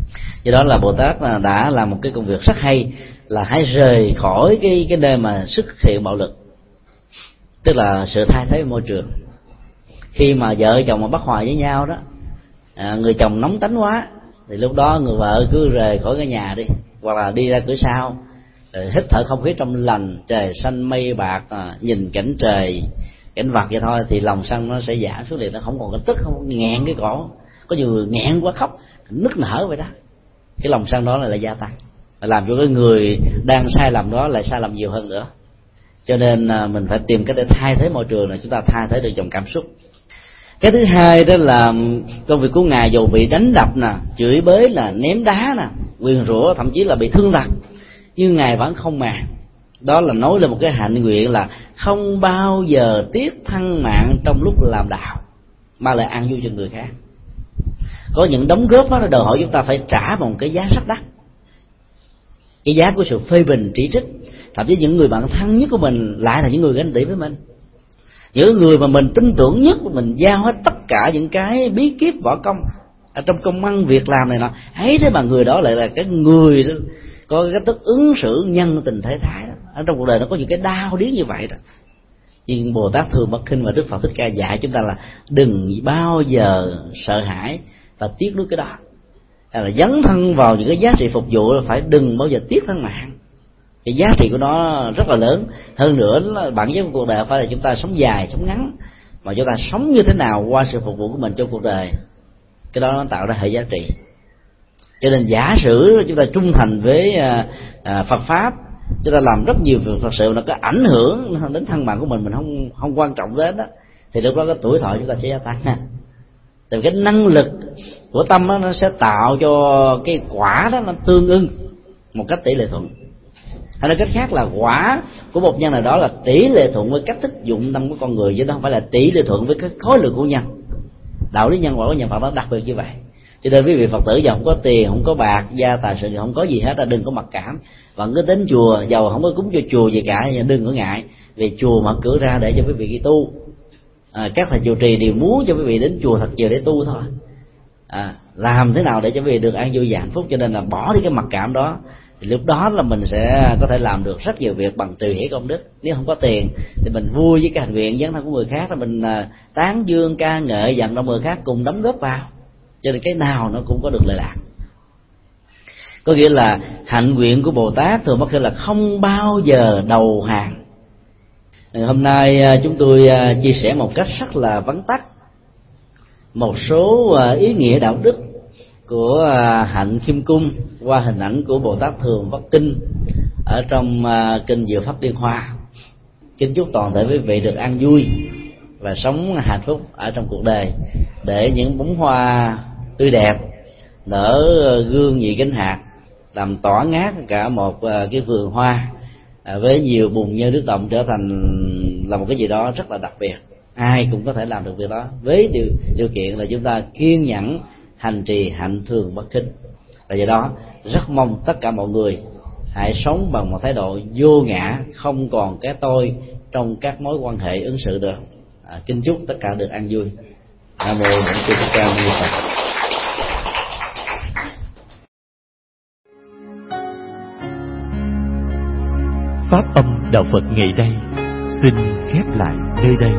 Do đó là Bồ Tát đã làm một cái công việc rất hay, là hãy rời khỏi cái cái nơi mà xuất hiện bạo lực, tức là sự thay thế môi trường. Khi mà vợ chồng mà bất hòa với nhau đó, à, người chồng nóng tánh quá thì lúc đó người vợ cứ rời khỏi cái nhà đi, hoặc là đi ra cửa sau rồi hít thở không khí trong lành, trời xanh mây bạc, à, nhìn cảnh trời cảnh vật vậy thôi, thì lòng sân nó sẽ giảm xuống liền, nó không còn cái tức, không còn nghẹn cái cổ. Có nhiều người nghẹn quá khóc nức nở vậy đó, cái lòng sân đó là lại gia tăng, làm cho cái người đang sai lầm đó lại sai lầm nhiều hơn nữa. Cho nên mình phải tìm cách để thay thế môi trường này, chúng ta thay thế được dòng cảm xúc. Cái thứ hai đó là công việc của ngài dù bị đánh đập nè, chửi bới là ném đá nè, nguyền rủa, thậm chí là bị thương tật, nhưng ngài vẫn không màng. Đó là nói lên một cái hạnh nguyện là không bao giờ tiếc thân mạng trong lúc làm đạo, mà lại an vui cho người khác. Có những đóng góp đó đòi hỏi chúng ta phải trả một cái giá rất đắt, cái giá của sự phê bình chỉ trích. Thậm chí những người bạn thân nhất của mình lại là những người ganh tị với mình, những người mà mình tin tưởng nhất, mình giao hết tất cả những cái bí kíp võ công ở trong công ăn việc làm này nọ, ấy thế mà người đó lại là cái người đó, có cái tức ứng xử nhân tình thế thái đó. Ở trong cuộc đời nó có những cái đau điếng như vậy đó. Nhưng Bồ Tát Thường Bất Khinh và Đức Phật Thích Ca dạy chúng ta là đừng bao giờ sợ hãi và tiếc nuối cái đó, hay là dấn thân vào những cái giá trị phục vụ, là phải đừng bao giờ tiếc thân mạng. Cái giá trị của nó rất là lớn. Hơn nữa là bản chất của cuộc đời phải là chúng ta sống dài sống ngắn, mà chúng ta sống như thế nào qua sự phục vụ của mình trong cuộc đời, cái đó nó tạo ra hệ giá trị. Cho nên giả sử chúng ta trung thành với à, Phật pháp, chúng ta làm rất nhiều việc Phật sự, nó có ảnh hưởng đến thân mạng của mình, mình không không quan trọng đến đó, thì lúc đó cái tuổi thọ chúng ta sẽ gia tăng ha. Từ cái năng lực của tâm đó, nó sẽ tạo cho cái quả đó nó tương ưng một cách tỷ lệ thuận. Hay nói cách khác là quả của một nhân nào đó là tỷ lệ thuận với cách thức dụng tâm của con người, chứ nó không phải là tỷ lệ thuận với cái khối lượng của nhân. Đạo lý nhân quả của nhà Phật nó đặc biệt như vậy. Cho nên quý vị Phật tử giàu không có tiền, không có bạc, gia tài sự không có gì hết, là đừng có mặc cảm. Vẫn cứ đến chùa, giàu không có cúng cho chùa gì cả, đừng có ngại, vì chùa mở cửa ra để cho quý vị đi tu. À, các thầy trụ trì đều muốn cho quý vị đến chùa thật nhiều để tu thôi. À, làm thế nào để cho quý vị được an vui và hạnh phúc, cho nên là bỏ đi cái mặc cảm đó, thì lúc đó là mình sẽ có thể làm được rất nhiều việc bằng tùy hỷ công đức. Nếu không có tiền thì mình vui với cái hành nguyện dấn thân của người khác, là mình tán dương ca ngợi dặn động người khác cùng đóng góp vào, cho nên cái nào nó cũng có được lợi lạc. Có nghĩa là hạnh nguyện của Bồ Tát Thường Bất Khinh là không bao giờ đầu hàng. Hôm nay chúng tôi chia sẻ một cách rất là vắn tắt một số ý nghĩa đạo đức của hạnh khiêm cung qua hình ảnh của Bồ Tát Thường Bất Kinh ở trong kinh Diệu Pháp Liên Hoa. Kính chúc toàn thể quý vị được an vui và sống hạnh phúc ở trong cuộc đời, để những bông hoa tươi đẹp nở gương nhị cánh hạt, làm tỏa ngát cả một cái vườn hoa với nhiều bùn nhơ nước động, trở thành là một cái gì đó rất là đặc biệt. Ai cũng có thể làm được việc đó, với điều, điều kiện là chúng ta kiên nhẫn hành trì hạnh thường bất khinh. Và do đó rất mong tất cả mọi người hãy sống bằng một thái độ vô ngã, không còn cái tôi trong các mối quan hệ ứng xử được. À, kính chúc tất cả được an vui. Nam mô Bổn Sư Thích Ca Mâu Ni Phật.
Pháp âm đạo Phật ngày nay xin khép lại nơi đây.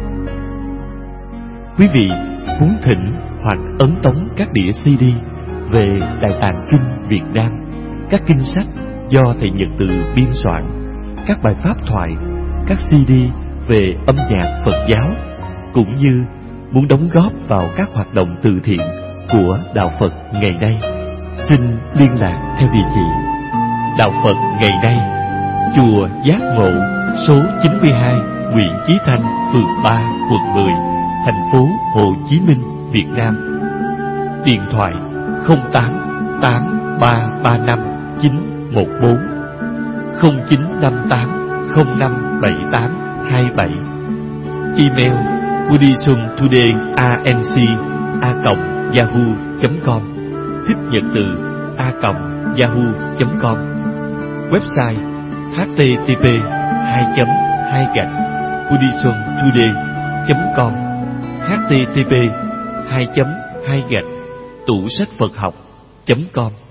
Quý vị muốn thỉnh hoặc ấn tống các đĩa xê đê về Đại Tạng Kinh Việt Nam, các kinh sách do thầy Nhật Từ biên soạn, các bài pháp thoại, các xê đê về âm nhạc Phật giáo, cũng như muốn đóng góp vào các hoạt động từ thiện của đạo Phật ngày nay, xin liên lạc theo địa chỉ Đạo Phật ngày nay, chùa Giác Ngộ, số chín mươi hai Nguyễn Chí Thanh, phường ba, quận mười, thành phố Hồ Chí Minh, Việt Nam. Điện thoại không tám tám ba ba năm chín một bốn, không chín năm tám không năm bảy tám hai bảy. Email buddhismtodayinc a còng yahoo chấm com, thích nhật từ a còng yahoo chấm com. Website h t t p hai chấm hai gạch buddhismtoday chấm com, h t t p hai chấm hai gạch tủ sách Phật học chấm com.